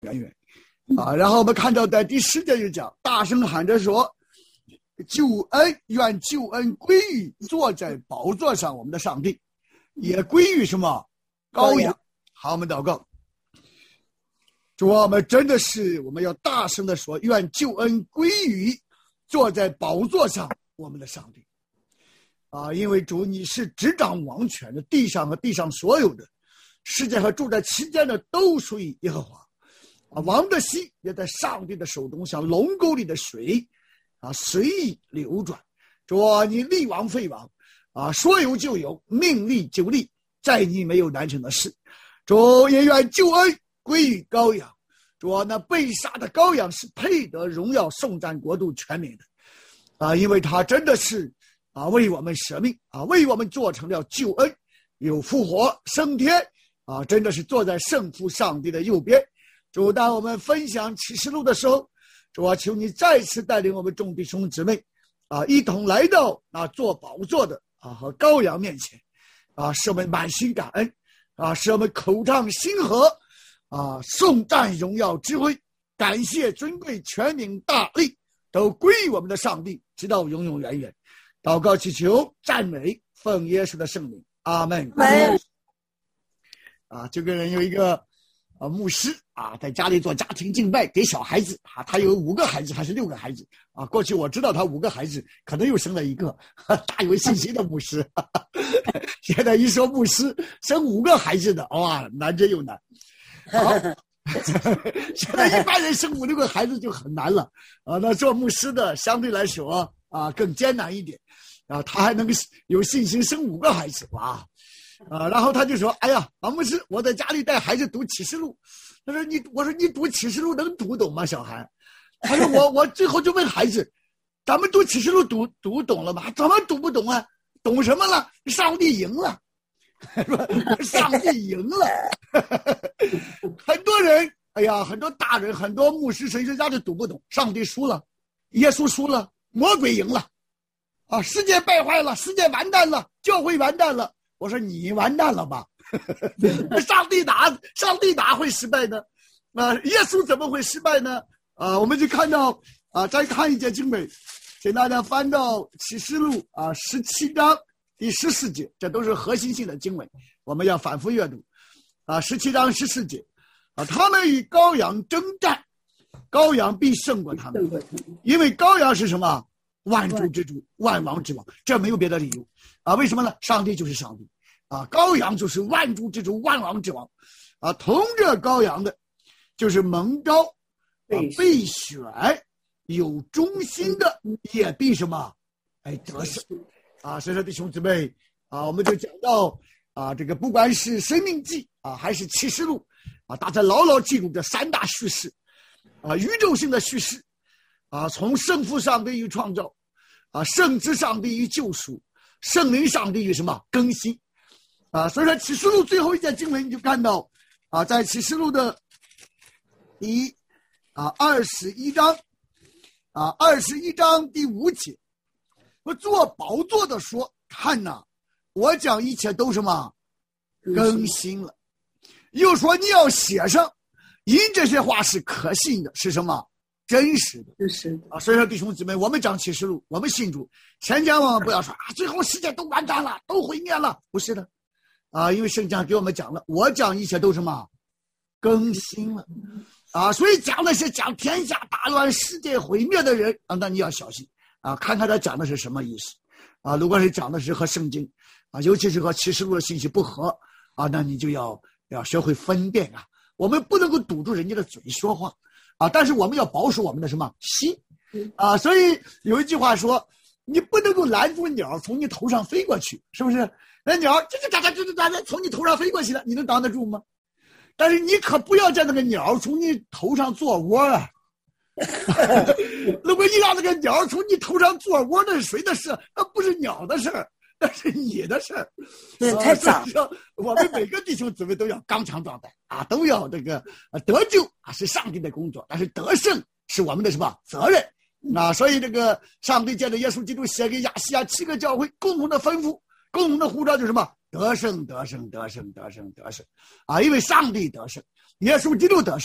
远远啊。然后我们看到在第10节就讲，大声喊着说，救恩，愿救恩归于坐在宝座上我们的上帝，也归于什么？羔羊。好，我们祷告。主啊，我们真的是，我们要大声的说，愿救恩归于坐在宝座上我们的上帝啊！因为主你是执掌王权的，地上和地上所有的，世界和住在其间的都属于耶和华啊！王的心也在上帝的手中，像龙沟里的水啊，随意流转。主啊，你立王废王啊，说有就有，命立就立，在你没有难成的事。主也愿救恩归于羔羊。主啊，那被杀的羔羊是配得荣耀颂赞国度全名的啊，因为他真的是啊为我们舍命啊，为我们做成了救恩，有复活升天啊，真的是坐在圣父上帝的右边。主，当我们分享启示录的时候，主啊，求你再次带领我们众弟兄姊妹啊，一同来到啊做宝座的啊和羔羊面前啊，使我们满心感恩啊，使我们口唱心和啊，颂赞荣耀智慧，感谢尊贵全名大力都归于我们的上帝，直到永永远远。祷告祈求赞美奉耶稣的圣名，阿门。啊，这个人有一个牧师啊，在家里做家庭敬拜给小孩子啊，他有5个孩子还是6个孩子啊？过去我知道他5个孩子，可能又生了1个，大有信心的牧师。现在一说牧师生5个孩子的，哇，难之又难。好，现在一般人生5、6个孩子就很难了啊。那做牧师的相对来说啊更艰难一点啊，他还能有信心生5个孩子，哇！然后他就说：“哎呀，王牧师，我在家里带孩子读启示录。”他说：“我说你读启示录能读懂吗，小孩？”他说：“我最后就问孩子，咱们读启示录读懂了吗？怎么读不懂啊？懂什么了？上帝赢了。”上帝赢了。很多人，哎呀，很多大人，很多牧师神学家就读不懂，上帝输了，耶稣输了，魔鬼赢了啊，世界败坏了，世界完蛋了，教会完蛋了。我说你完蛋了吧。上帝哪会失败呢？耶稣怎么会失败呢？我们就看到再看一节经文，请大家翻到启示录17章第14节，这都是核心性的经文，我们要反复阅读17章14节他们与羔羊征战，羔羊必胜过他们，因为羔羊是什么？万主之主，万王之王，这没有别的理由为什么呢？上帝就是上帝羔羊就是万主之主，万王之王同着羔羊的就是蒙召被选有忠心的，也必什么得胜所以说弟兄姊妹我们就讲到这个不管是生命记还是启示录大家牢牢记住这3大叙事宇宙性的叙事从圣父上帝与创造圣子上帝与救赎，圣灵上帝与什么更新所以说启示录最后一节经文你就看到在启示录的第21章21章第5节，我坐宝座的说，看哪，我讲一切都什么更新了。又说你要写上，因这些话是可信的，是什么真实的，所以说弟兄姊妹，我们讲启示录，我们信主，千万不要说最后世界都完蛋了，都毁灭了，不是的因为圣经给我们讲了，我讲一切都什么更新了所以讲的是讲天下大乱世界毁灭的人那你要小心看看他讲的是什么意思如果是讲的是和圣经尤其是和启示录的信息不合那你就要学会分辨我们不能够堵住人家的嘴说话但是我们要保守我们的什么心所以有一句话说，你不能够拦住鸟从你头上飞过去，是不是？那鸟从你头上飞过去了，你能挡得住吗？但是你可不要在那个鸟从你头上做窝如果你让那个鸟从你头上做窝，那是谁的事？那不是鸟的事儿，那是你的事儿。 对，太脏。 我们每个弟兄姊妹都要刚强壮胆都要这个得救是上帝的工作，但是得胜是我们的什么责任所以这个上帝借着耶稣基督写给亚细亚7个教会共同的吩咐，共同的呼召就是什么？得胜，得胜，得胜，得胜，得胜因为上帝得胜，耶稣基督得胜，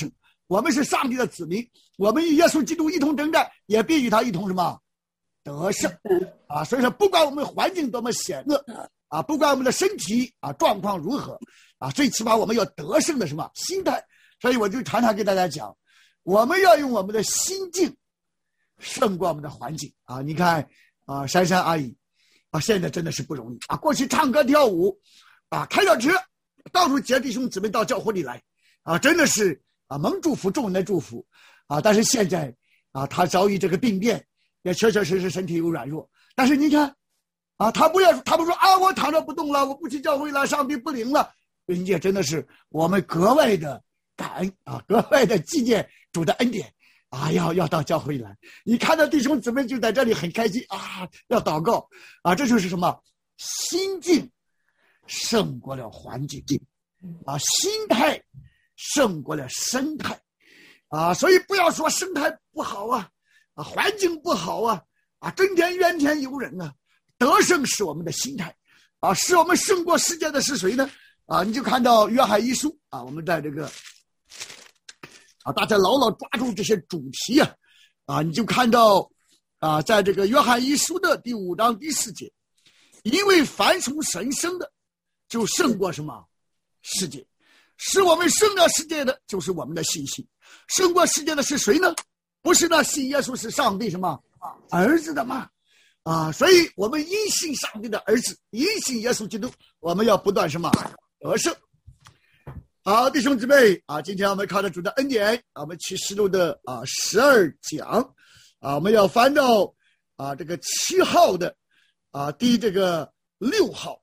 我们是上帝的子民，我们与耶稣基督一同征战，也必与他一同什么得胜啊！所以说，不管我们环境多么险恶啊，不管我们的身体啊状况如何啊，最起码我们要得胜的什么心态。所以我就常常给大家讲，我们要用我们的心境胜过我们的环境啊！你看啊，珊珊阿姨啊，现在真的是不容易啊！过去唱歌跳舞啊，开着车到处接弟兄姊妹到教会里来啊，真的是啊蒙祝福，众人的祝福啊！但是现在啊，他遭遇这个病变，也确确实实身体有软弱。但是你看啊，他不说啊，我躺着不动了，我不去教会了，上帝不灵了。人家真的是我们格外的感恩啊，格外的纪念主的恩典啊，要到教会来。你看到弟兄姊妹就在这里很开心啊，要祷告啊，这就是什么？心境胜过了环境啊，心态胜过了生态啊，所以不要说生态不好啊，环境不好啊，真天怨天尤人啊，得胜是我们的心态啊，使我们胜过世界的是谁呢？啊，你就看到约翰一书啊，我们在这个啊，大家牢牢抓住这些主题啊，你就看到啊，在这个约翰一书的第5章第4节，因为凡从神生的，就胜过什么世界，使我们胜了世界的，就是我们的信心。胜过世界的是谁呢？不是那信耶稣是上帝什么儿子的吗？啊，所以我们因信上帝的儿子，因信耶稣基督，我们要不断什么得胜。好，弟兄姊妹啊，今天我们靠着主的恩典，我们启示录的12讲啊，我们要翻到这个7号的第这个6号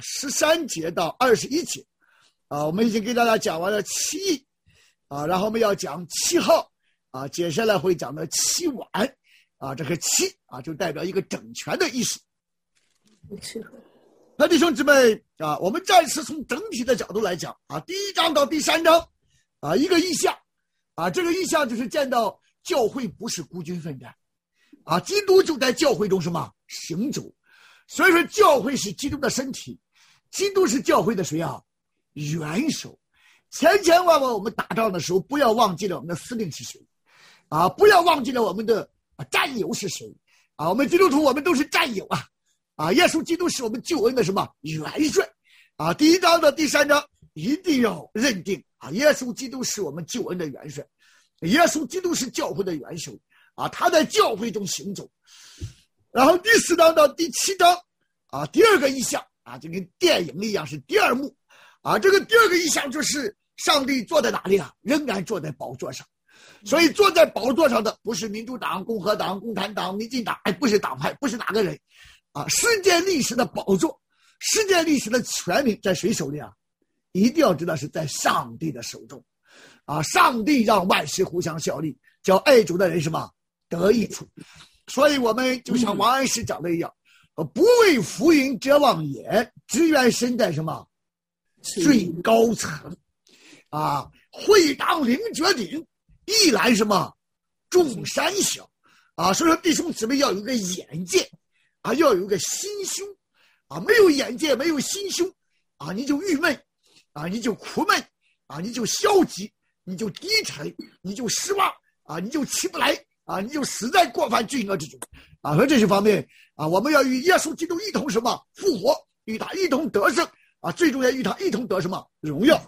13节到21节我们已经给大家讲完了7义然后我们要讲7号接下来会讲到7晚这个7就代表一个整全的意思。那弟兄姊妹我们暂时从整体的角度来讲第1章到第3章一个意象这个意象就是见到教会不是孤军奋战基督就在教会中什么行走，所以说教会是基督的身体，基督是教会的谁元首。千千万万我们打仗的时候不要忘记了我们的司令是谁不要忘记了我们的战友是谁我们基督徒我们都是战友耶稣基督是我们救恩的什么元帅第1章到第3章一定要认定耶稣基督是我们救恩的元帅，耶稣基督是教会的元首他在教会中行走。然后第4章到第7章第2个意象就跟电影一样是第2幕这个第2个意象就是上帝坐在哪里仍然坐在宝座上。所以坐在宝座上的不是民主党、共和党、共产党、民进党不是党派，不是哪个人世界历史的宝座，世界历史的权柄在谁手里一定要知道是在上帝的手中上帝让万事互相效力，叫爱主的人什么得益处。所以我们就像王安石讲的一样不为浮云遮望眼，只愿身在什么最高层会当凌绝顶，一览什么众山小所以说弟兄姊妹要有一个眼界要有一个心胸没有眼界没有心胸你就郁闷你就苦闷你就消极，你就低沉，你就失望你就起不来你就死在过犯罪恶之中所以这些方面我们要与耶稣基督一同什么复活，与他一同得胜最重要与他一同得什么荣耀。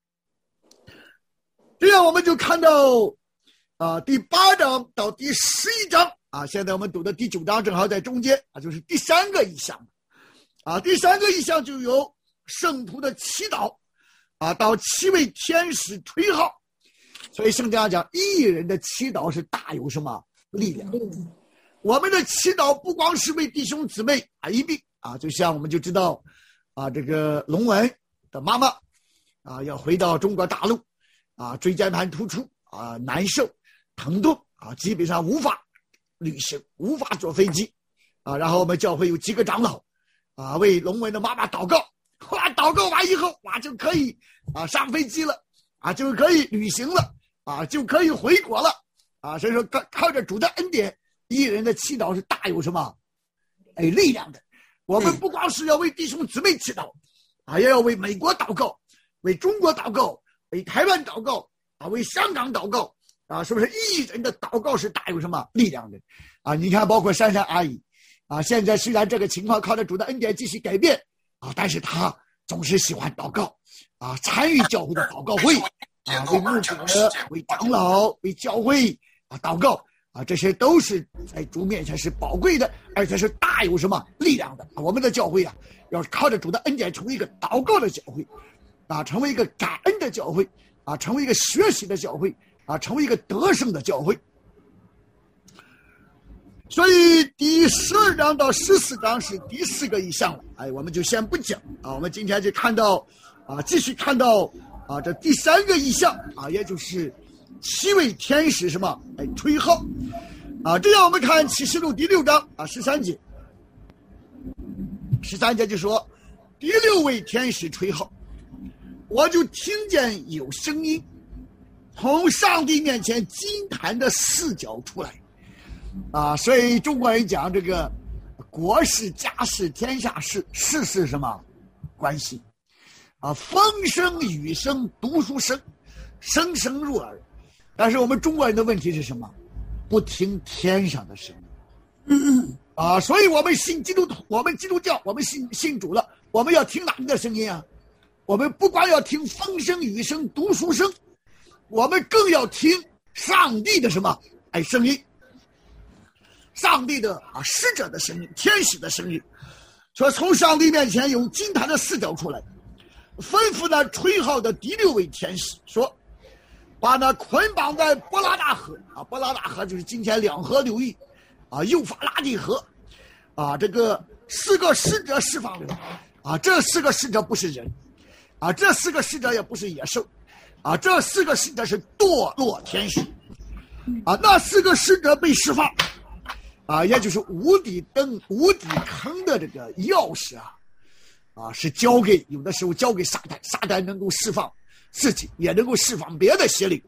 这样我们就看到第8章到第11章现在我们读的第9章正好在中间就是第3个意象第3个意象就有圣徒的祈祷到7位天使吹号。所以圣经上讲义人的祈祷是大有什么力量。我们的祈祷不光是为弟兄姊妹一并就像我们就知道这个龙文的妈妈要回到中国大陆椎间盘突出难受疼痛基本上无法旅行，无法坐飞机然后我们教会有几个长老为龙文的妈妈祷告祷告完以后就可以上飞机了就可以旅行了就可以回国了所以说靠着主的恩典，义人的祈祷是大有什么力量的。我们不光是要为弟兄姊妹祈祷也要为美国祷告，为中国祷告，为台湾祷告为香港祷告啊，是不是一人的祷告是大有什么力量的啊？你看，包括珊珊阿姨啊，现在虽然这个情况靠着主的恩典继续改变啊，但是她总是喜欢祷告啊，参与教会的祷告会啊，为牧者、为长老、为教会啊祷告啊，这些都是在主面前是宝贵的，而且是大有什么力量的。我们的教会啊，要靠着主的恩典成为一个祷告的教会啊，成为一个感恩的教会啊，成为一个学习的教会啊，成为一个得胜的教会。所以第12章到14章是第4个意象了，我们就先不讲啊，我们今天就看到啊，继续看到啊，这第3个意象啊，也就是7位天使什么吹号啊。这样我们看启示录第6章啊13节，13节就说第6位天使吹号，我就听见有声音从上帝面前金坛的4角出来啊。所以中国人讲这个国事、家事、天下事，事是什么关系啊？风声、雨声、读书声，声声入耳。但是我们中国人的问题是什么？不听天上的声音啊！所以我们信基督徒，我们基督教，我们信主了，我们要听哪个声音啊？我们不光要听风声、雨声、读书声，我们更要听上帝的什么声音，上帝的使者的声音，天使的声音。说从上帝面前有金坛的4角出来，吩咐那吹号的第6位天使说，把那捆绑在伯拉大河啊，伯拉大河就是今天两河流域啊，幼发拉底河啊，这个4个使者释放了啊，这4个使者不是人啊，这4个使者也不是野兽啊，这4个使者是堕落天使啊，那4个使者被释放啊，也就是无底坑的这个钥匙啊，是交给有的时候交给撒旦，撒旦能够释放自己，也能够释放别的邪灵。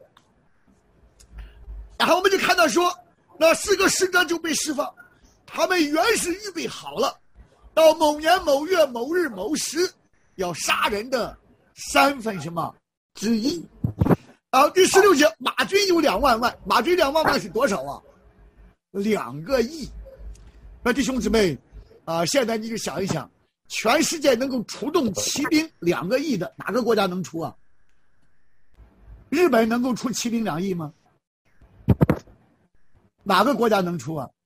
然后我们就看到说，那4个使者就被释放，他们原是预备好了，到某年某月某日某时要杀人的1/3什么之一。第16节，马军有2万万，马军2万万是多少啊？2个亿。那弟兄姊妹现在你就想一想，全世界能够出动骑兵2个亿的哪个国家能出啊？日本能够出骑兵2亿吗？哪个国家能出啊？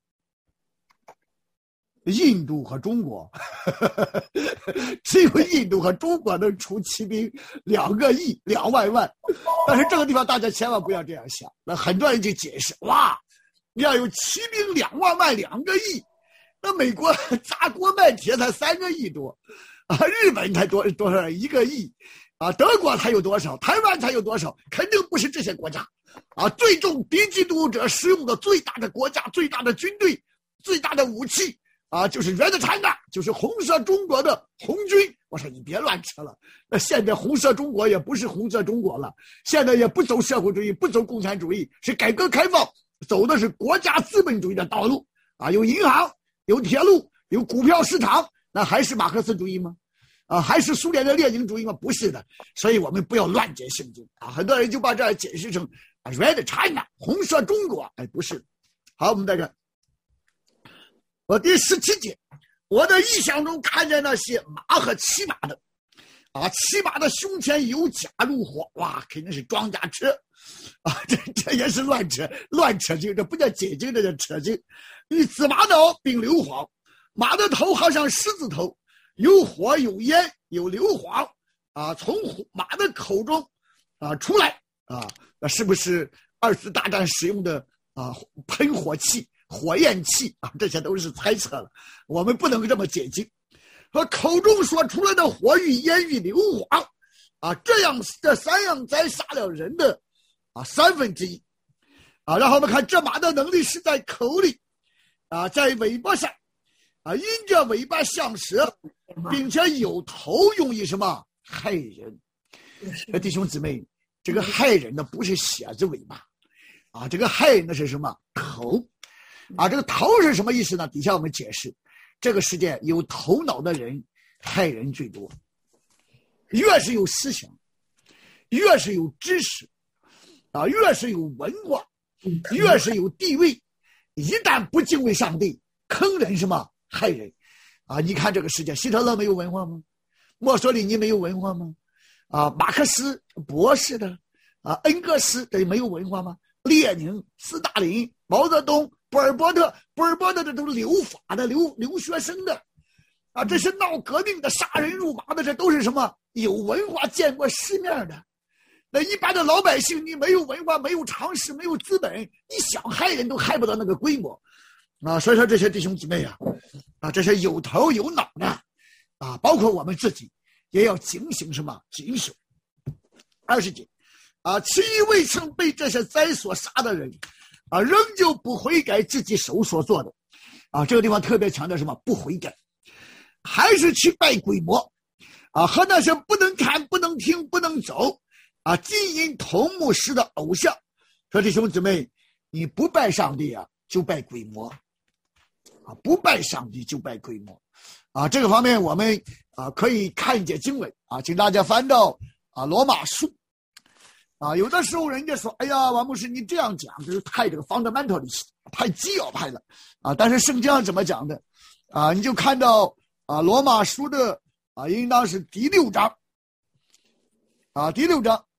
印度和中国只有印度和中国能出骑兵2个亿2万万。但是这个地方大家千万不要这样想，那很多人就解释，哇，要有骑兵2万万2个亿，那美国砸锅卖铁才3个亿多啊，日本才多少1个亿啊，德国才有多少，台湾才有多少，肯定不是这些国家啊。最终敌基督者使用的最大的国家、最大的军队、最大的武器啊，就是Red China，就是红色中国的红军。我说你别乱扯了，那现在红色中国也不是红色中国了，现在也不走社会主义，不走共产主义，是改革开放，走的是国家资本主义的道路啊，有银行，有铁路，有股票市场，那还是马克思主义吗？还是苏联的列宁主义吗？不是的。所以我们不要乱解圣经啊！很多人就把这解释成Red China 红色中国，不是。好，我们再看第17节，我的意象中看见那些马和骑马的骑马的胸前有甲入火，哇，肯定是装甲车啊！这也是乱扯经，这不叫解经，这叫扯经。与紫玛瑙并硫磺，马的头好像狮子头，有火有烟有硫磺从马的口中出来那是不是2次大战使用的喷火器、火焰器这些都是猜测了，我们不能这么解经。和口中所出来的火与烟与硫磺这3样宰杀了人的1/3然后我们看这马的能力是在口里在尾巴上因着尾巴像蛇，并且有头，用于什么害人。弟兄姊妹，这个害人的不是蝎子尾巴这个害人的是什么头这个头是什么意思呢？底下我们解释，这个世界有头脑的人害人最多，越是有思想，越是有知识啊，越是有文化，越是有地位，一旦不敬畏上帝，坑人什么害人啊！你看这个世界，希特勒没有文化吗？墨索里尼没有文化吗？啊，马克思博士的啊，恩格斯这没有文化吗？列宁、斯大林、毛泽东、波尔波特这都是留法的、留学生的啊，这是闹革命的、杀人如麻的，这都是什么有文化、见过世面的。那一般的老百姓，你没有文化、没有常识、没有资本，你想害人都害不到那个规模啊！所以说这些弟兄姊妹啊，这些有头有脑的啊，包括我们自己也要警醒什么？警醒。20节啊，其余未曾被这些灾所杀的人啊，仍旧不悔改自己手所做的啊，这个地方特别强调什么？不悔改，还是去拜鬼魔啊，和那些不能看、不能听、不能走啊，金银铜木石的偶像。说弟兄姊妹，你不拜上帝啊，就拜鬼魔啊，不拜上帝就拜鬼魔啊。这个方面我们啊可以看一节经文啊，请大家翻到啊罗马书啊。有的时候人家说，哎呀，王牧师你这样讲就是太这个 fundamentalist， 太基要派了啊。但是圣经上怎么讲的啊？你就看到啊罗马书的啊，应当是第6章啊，第6章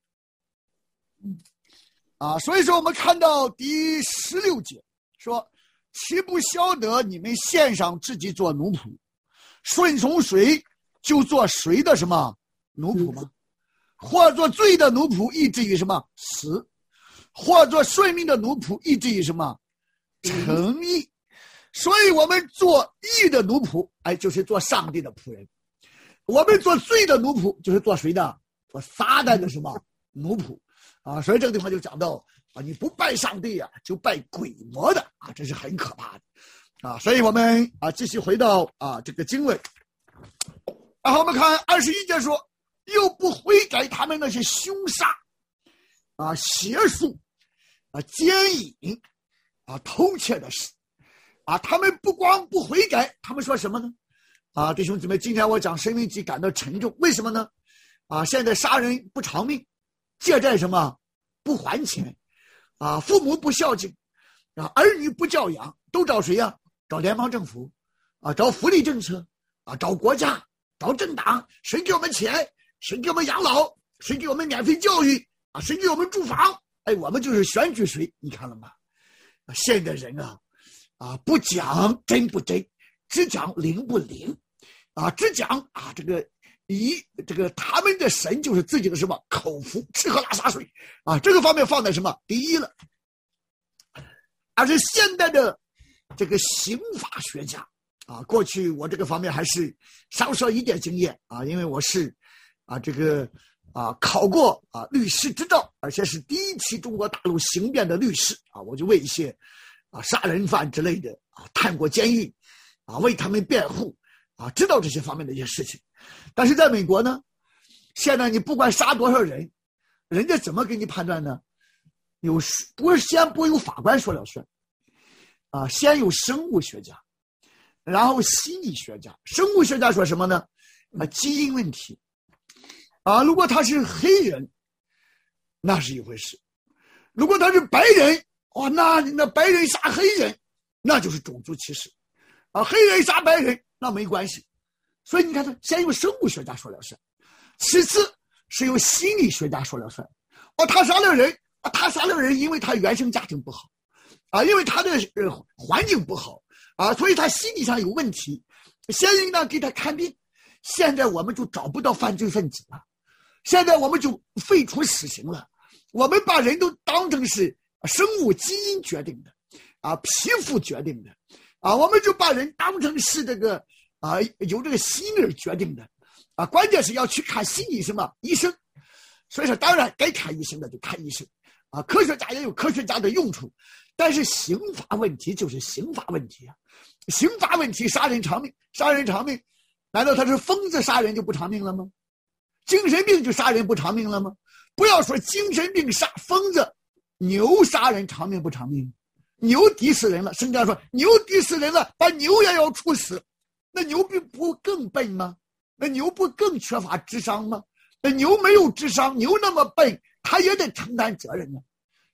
啊。所以说我们看到第16节说，岂不晓得你们献上自己做奴仆，顺从谁就做谁的什么奴仆吗？或做罪的奴仆，以至于什么死；或做顺命的奴仆，以至于什么成义。所以我们做义的奴仆，哎，就是做上帝的仆人；我们做罪的奴仆，就是做谁的？做撒旦的什么奴仆啊？所以这个地方就讲到啊，你不拜上帝啊，就拜鬼魔的啊，这是很可怕的啊。所以我们啊继续回到啊这个经文，然后我们看21节说，又不悔改他们那些凶杀啊、邪术啊、奸淫啊、偷窃的事啊，他们不光不悔改，他们说什么呢？啊，弟兄姊妹，今天我讲申命记感到沉重，为什么呢？啊，现在杀人不偿命，借债什么不还钱啊，父母不孝敬啊，儿女不教养，都找谁呀？找联邦政府啊，找福利政策啊，找国家，找政党，谁给我们钱？谁给我们养老？谁给我们免费教育啊？谁给我们住房？哎，我们就是选举谁，你看了吗？现在人啊，不讲真不真，只讲灵不灵啊，只讲啊这个他们的神就是自己的什么口福，吃喝拉撒睡啊，这个方面放在什么第一了。而是现代的这个刑法学家啊，过去我这个方面还是稍稍一点经验啊，因为我是啊这个啊考过啊律师执照，而且是第一期中国大陆刑辩的律师啊，我就为一些啊杀人犯之类的啊探过监狱啊，为他们辩护啊，知道这些方面的一些事情。但是在美国呢，现在你不管杀多少人，人家怎么给你判断呢？先不由法官说了算啊，先有生物学家，然后心理学家。生物学家说什么呢？啊，基因问题啊，如果他是黑人，那是一回事；如果他是白人，哇，那白人杀黑人，那就是种族歧视啊，黑人杀白人那没关系。所以你看，先由生物学家说了算，其次是由心理学家说了算。哦，他杀了人，因为他原生家庭不好啊，因为他的环境不好啊，所以他心理上有问题，先应当给他看病。现在我们就找不到犯罪分子了，现在我们就废除死刑了，我们把人都当成是生物基因决定的啊，皮肤决定的啊，我们就把人当成是这个啊，由这个心理决定的啊，关键是要去看心理什么医生。所以说当然该看医生的就看医生啊，科学家也有科学家的用处，但是刑法问题就是刑法问题啊，刑法问题，杀人偿命，难道他是疯子杀人就不偿命了吗？精神病就杀人不偿命了吗？不要说精神病杀疯子，牛杀人偿命不偿命？牛抵死人了，圣经上说牛抵死人了，把牛也要处死，那牛不更笨吗？那牛不更缺乏智商吗？那牛没有智商，牛那么笨，他也得承担责任呢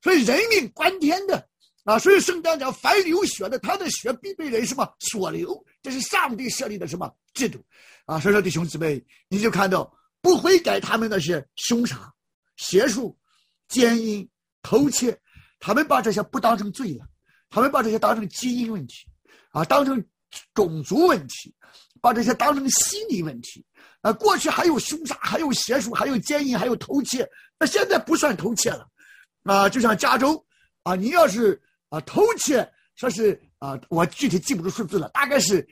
所以人命关天的啊，所以圣经讲凡流血的，他的血必被人什么所流，这是上帝设立的什么制度啊？所以说弟兄姊妹，你就看到不悔改他们那些凶杀、邪术、奸淫、偷窃，他们把这些不当成罪了，他们把这些当成基因问题啊，当成种族问题，把这些当成心理问题啊。过去还有凶杀，还有邪术，还有奸淫，还有偷窃，那现在不算偷窃了啊。就像加州啊，你要是偷窃，说是我具体记不住数字了，大概是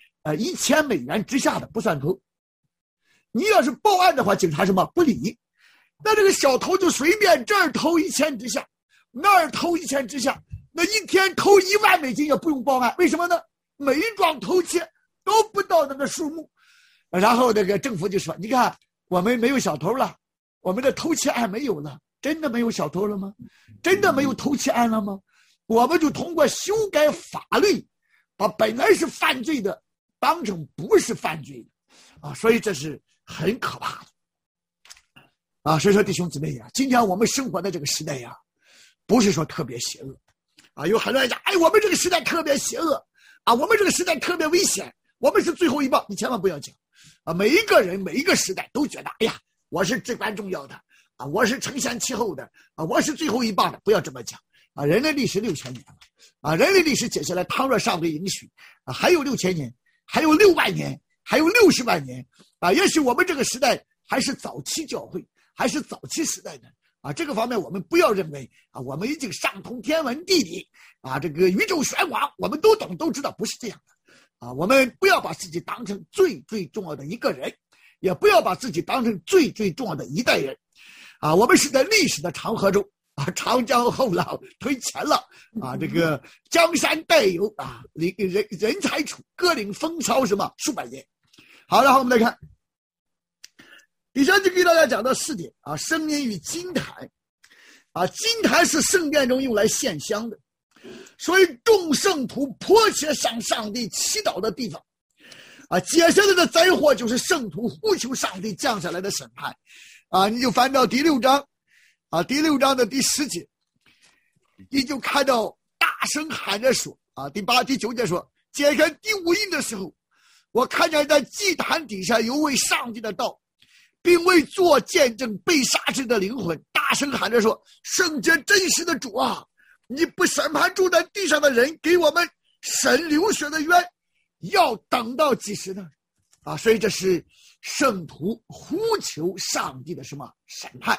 $1000之下的不算偷。你要是报案的话，警察什么不理，那这个小偷就随便这儿偷1000之下，那儿偷1000之下，那一天偷$10,000也不用报案，为什么呢？每一桩偷窃都不到那个数目。然后那个政府就说，你看我们没有小偷了，我们的偷窃案没有了。真的没有小偷了吗？真的没有偷窃案了吗？我们就通过修改法律，把本来是犯罪的当成不是犯罪的啊，所以这是很可怕的啊。所以说弟兄姊妹呀，今天我们生活的这个时代呀，不是说特别邪恶啊。有很多人讲，哎，我们这个时代特别邪恶啊，我们这个时代特别危险，我们是最后一棒。你千万不要讲啊！每一个人每一个时代都觉得，哎呀，我是至关重要的啊，我是承先启后的啊，我是最后一棒的。不要这么讲啊！人类历史6000年了啊，人类历史接下来倘若上帝允许啊，还有6000年，还有6万年，还有60万年啊！也许我们这个时代还是早期教会，还是早期时代的啊。这个方面我们不要认为啊，我们已经上通天文地理啊，这个宇宙玄网我们都懂都知道，不是这样的啊。我们不要把自己当成最重要的一个人，也不要把自己当成最重要的一代人啊。我们是在历史的长河中啊，长江后浪推前浪啊，这个江山代有啊，人才处，各领风骚什么数百年。好，然后我们来看以前就给大家讲到4点啊，声音与金坛啊，金坛是圣殿中用来献香的，所以众圣徒迫切向上帝祈祷的地方啊。接下来的灾祸就是圣徒呼求上帝降下来的审判啊。你就翻到第6章啊，第6章的第10节，你就看到大声喊着说啊，第8、第9节说，揭开第5印的时候，我看见在祭坛底下有位上帝的道，并为做见证被杀之的灵魂，大声喊着说，圣洁真实的主啊，你不审判住在地上的人，给我们审流血的冤，要等到几时呢？啊，所以这是圣徒呼求上帝的什么审判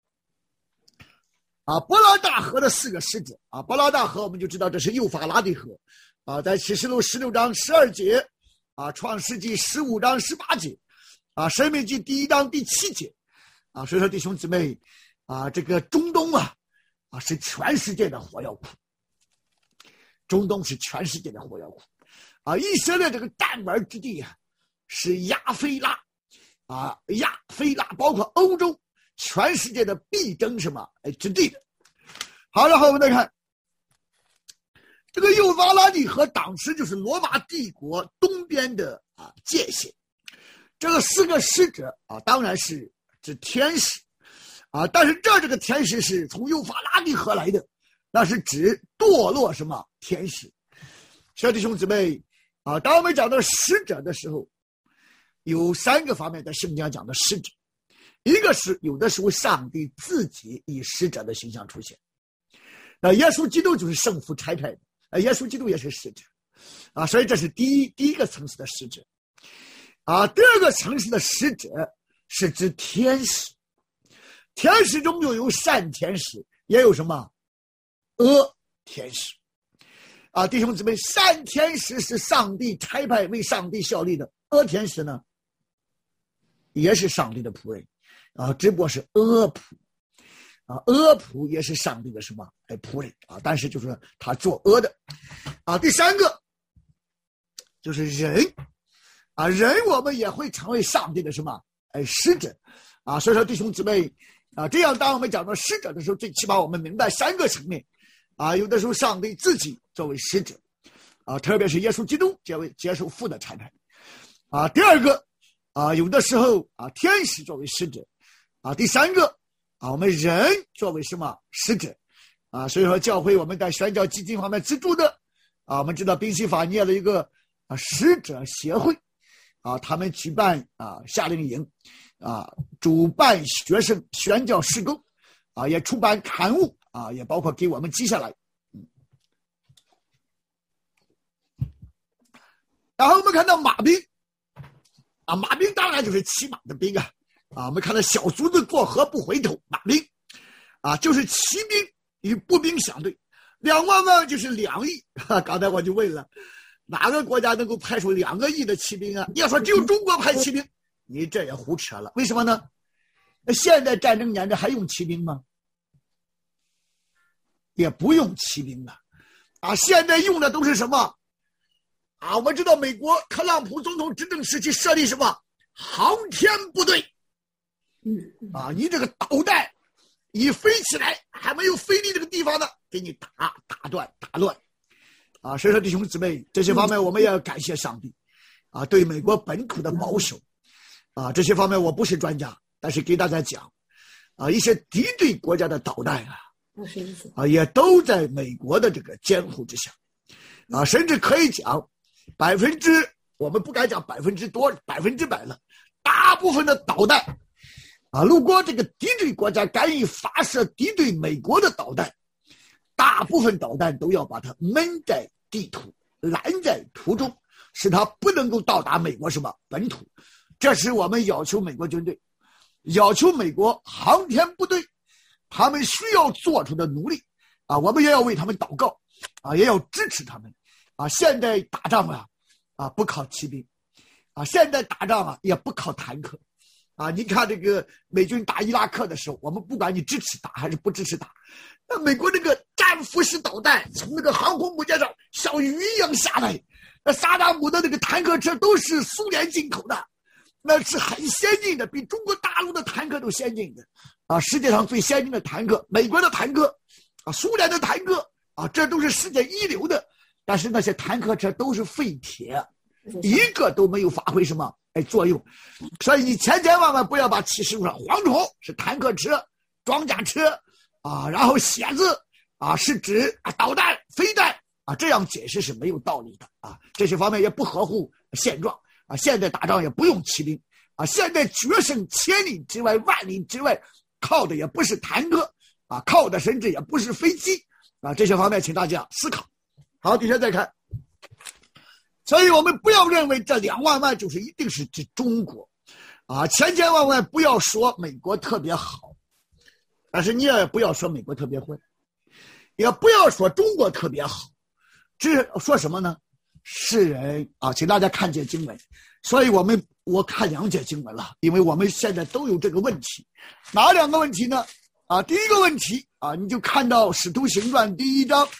啊。伯拉大河的4个使者啊，伯拉大河我们就知道这是幼发拉底河啊，在启示录16章12节啊，创世纪15章18节啊，申命记第1章第7节啊。所以说弟兄姊妹啊，这个中东啊是全世界的火药库，中东是全世界的火药库啊。以色列这个弹丸之地啊，是亚非拉啊，亚非拉包括欧洲全世界的必争什么之地的。好，然后我们再看这个幼发拉底河，当时就是罗马帝国东边的界限。这个4个使者啊，当然是指天使啊，但是这个天使是从幼发拉底河来的，那是指堕落什么天使。小弟兄姊妹啊，当我们讲到使者的时候，有3个方面在圣经讲的使者。一个是有的时候上帝自己以使者的形象出现，那耶稣基督就是圣父差派的，耶稣基督也是使者啊，所以这是第一个层次的使者啊。第2个层次的使者是指天使，天使中就有善天使，也有什么恶天使啊。弟兄姊妹，善天使是上帝差派为上帝效力的，恶天使呢也是上帝的仆人啊，只不过是恶仆啊，恶仆也是上帝的什么仆人啊，但是就是他作恶的啊。第3个就是人啊，人我们也会成为上帝的什么使者啊。所以说弟兄姊妹啊，这样当我们讲到使者的时候，最起码我们明白3个层面啊。有的时候上帝自己作为使者啊，特别是耶稣基督接受父的差派啊。第2个啊，有的时候啊，天使作为使者啊。第3个啊，我们人作为什么使者所以说教会我们在宣教基金方面资助的我们知道宾夕法尼亚的一个使者协会他们举办夏令营主办学生宣教事工也出版刊物也包括给我们记下来。然后我们看到马兵马兵当然就是骑马的兵我们看到小卒子过河不回头，马兵就是骑兵与步兵相对，2万万就是2亿刚才我就问了，哪个国家能够派出2个亿的骑兵你要说只有中国派骑兵，你这也胡扯了。为什么呢？现代战争年代还用骑兵吗？也不用骑兵了现在用的都是什么我们知道美国特朗普总统执政时期设立什么航天部队你这个导弹一飞起来还没有飞离这个地方呢，给你打断打乱所以说弟兄姊妹，这些方面我们也要感谢上帝对美国本土的保守这些方面我不是专家，但是给大家讲一些敌对国家的导弹也都在美国的这个监护之下甚至可以讲我们不敢讲100%了，大部分的导弹如果这个敌对国家敢于发射敌对美国的导弹，大部分导弹都要把它闷在地图，拦在途中，使它不能够到达美国什么本土。这是我们要求美国军队，要求美国航天部队他们需要做出的努力我们也要为他们祷告也要支持他们现在打仗不靠骑兵现在打仗也不靠坦克你看这个美军打伊拉克的时候，我们不管你支持打还是不支持打，那美国这个战斧式导弹从那个航空母舰上像雨一样下来，那萨达姆的那个坦克车都是苏联进口的，那是很先进的，比中国大陆的坦克都先进的世界上最先进的坦克，美国的坦克苏联的坦克这都是世界一流的，但是那些坦克车都是废铁，一个都没有发挥什么作用。所以你千万不要把启示录上蝗虫是坦克车装甲车然后蝎子是指导弹飞弹这样解释是没有道理的这些方面也不合乎现状现在打仗也不用骑兵现在决胜千里之外万里之外靠的也不是坦克靠的甚至也不是飞机这些方面请大家思考。好，底下再看。所以我们不要认为这2万万就是一定是指中国千万不要说美国特别好，但是你也不要说美国特别坏，也不要说中国特别好，这说什么呢？世人请大家看见经文。所以我看2节经文了，因为我们现在都有这个问题。哪2个问题呢？第一个问题你就看到使徒行传第1章，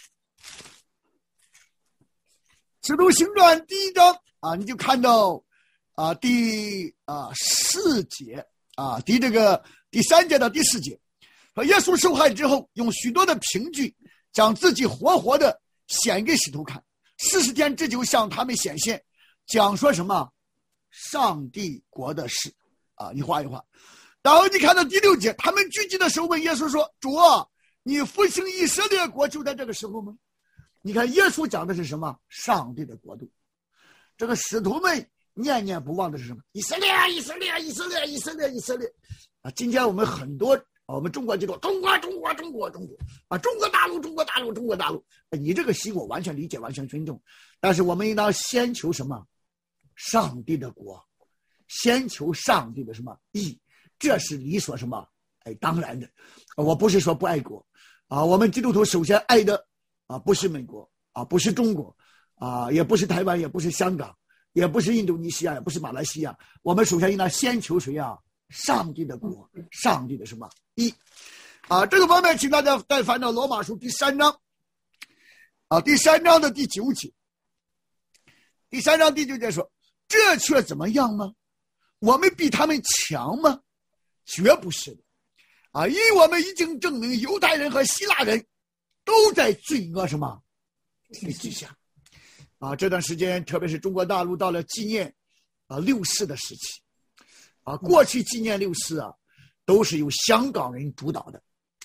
使徒行传第1章你就看到第4节第3节到第4节，说耶稣受害之后，用许多的凭据将自己活活的显给使徒看，40天之久向他们显现，讲说什么上帝国的事一画一画。然后你看到第6节，他们聚集的时候问耶稣说，主你复兴以色列国就在这个时候吗？你看耶稣讲的是什么？上帝的国度。这个使徒们念念不忘的是什么？以色列以色列以色列以色列以色列今天我们很多我们中国就说中国中国中国中国中国大陆中国大陆中国大陆你这个心我完全理解完全尊重，但是我们应当先求什么？上帝的国，先求上帝的什么义，这是理所什么当然的。我不是说不爱国我们基督徒首先爱的不是美国不是中国也不是台湾，也不是香港，也不是印度尼西亚，也不是马来西亚，我们首先应当先求谁上帝的国，上帝的什么义这个方面请大家再翻到罗马书第3章第3章的第9节。第3章第9节说，这却怎么样呢？我们比他们强吗？绝不是的因为我们已经证明犹太人和希腊人都在罪恶什么之下这段时间特别是中国大陆到了纪念六四的时期过去纪念六四都是由香港人主导的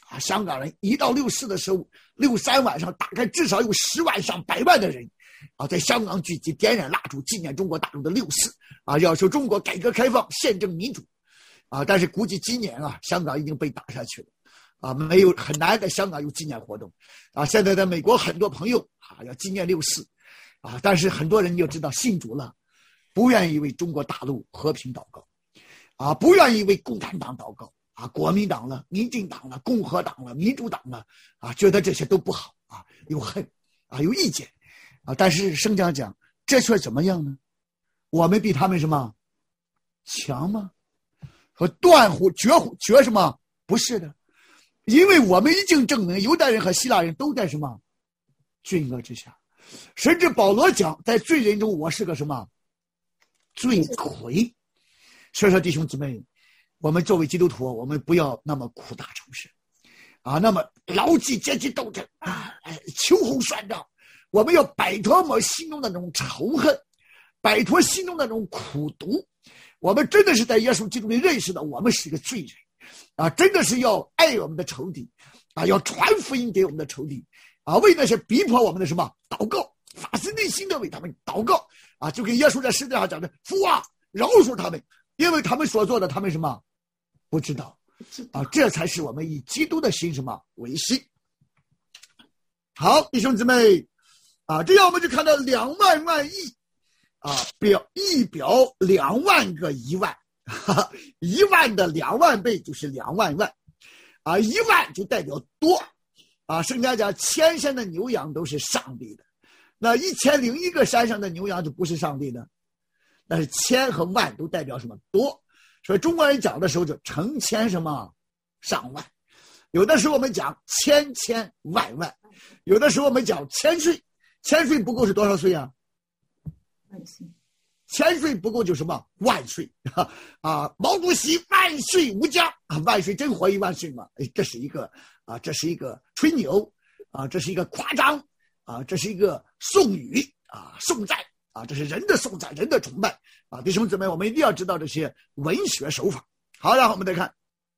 香港人一到6·4的时候，6·3晚上大概至少有10万上100万的人在香港聚集，点燃蜡烛纪念中国大陆的6·4要求中国改革开放宪政民主但是估计今年香港已经被打下去了没有，很难在香港有纪念活动现在在美国很多朋友要纪念6·4但是很多人就知道信主了，不愿意为中国大陆和平祷告不愿意为共产党祷告国民党了、民进党了、共和党了、民主党了觉得这些都不好有恨有意见但是圣经讲这却怎么样呢？我们比他们什么强吗？和断乎绝什么？不是的，因为我们已经证明犹太人和希腊人都在什么罪恶之下，甚至保罗讲在罪人中我是个什么罪魁。所以说弟兄姊妹，我们作为基督徒，我们不要那么苦大仇深那么牢记阶级斗争秋后算账。我们要摆脱我们心中的那种仇恨，摆脱心中的那种苦毒。我们真的是在耶稣基督里认识到我们是一个罪人真的是要爱我们的仇敌要传福音给我们的仇敌为那些逼迫我们的什么祷告，发自内心的为他们祷告就跟耶稣在十字架上讲的父饶恕他们，因为他们所做的他们什么不知道这才是我们以基督的心什么为心。好，弟兄姊妹这样我们就看到2万万亿表2万个1万1万的2万倍就是2万万1万就代表多圣经讲1000山的牛羊都是上帝的，那1001个山上的牛羊就不是上帝的，但是1000和万都代表什么多。所以中国人讲的时候就成千什么上万，有的时候我们讲千万万，有的时候我们讲千岁，千岁不够是多少岁千岁不够就什么万岁毛主席万岁无疆万岁真活1万岁嘛？这是一个吹牛这是一个夸张这是一个颂语颂赞这是人的颂赞，人的崇拜弟兄姊妹，我们一定要知道这些文学手法。好，然后我们再看，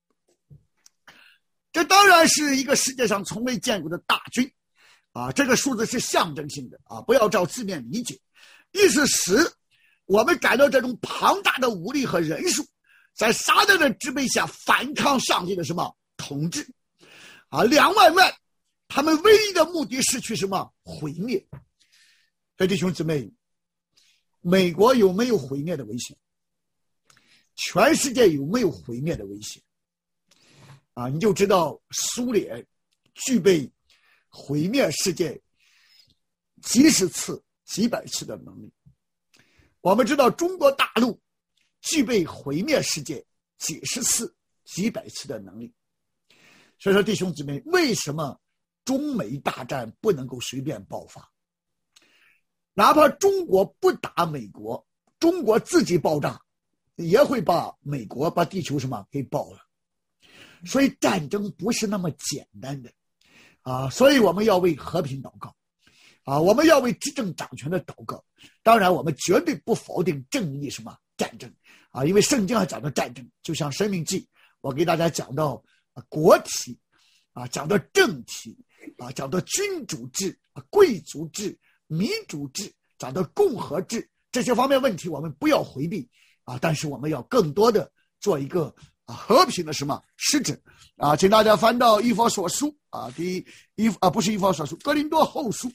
这当然是一个世界上从未见过的大军这个数字是象征性的不要照字面理解，意思使我们感到这种庞大的武力和人数在撒旦的支配下反抗上帝的什么统治2万万，他们唯一的目的是去什么毁灭。所以弟兄姊妹，美国有没有毁灭的危险？全世界有没有毁灭的危险你就知道苏联具备毁灭世界几十次几百次的能力，我们知道中国大陆具备毁灭世界几十次几百次的能力。所以说弟兄姊妹，为什么中美大战不能够随便爆发？哪怕中国不打美国，中国自己爆炸也会把美国把地球什么给爆了。所以战争不是那么简单的所以我们要为和平祷告我们要为执政掌权的祷告。当然我们绝对不否定正义什么战争因为圣经还讲到战争，就像申命记我给大家讲到国体讲到政体讲到君主制贵族制民主制，讲到共和制，这些方面问题我们不要回避但是我们要更多的做一个和平的什么使者请大家翻到以弗所书不是以弗所书，哥林多后书，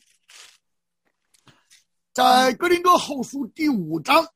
在哥林多后书第5章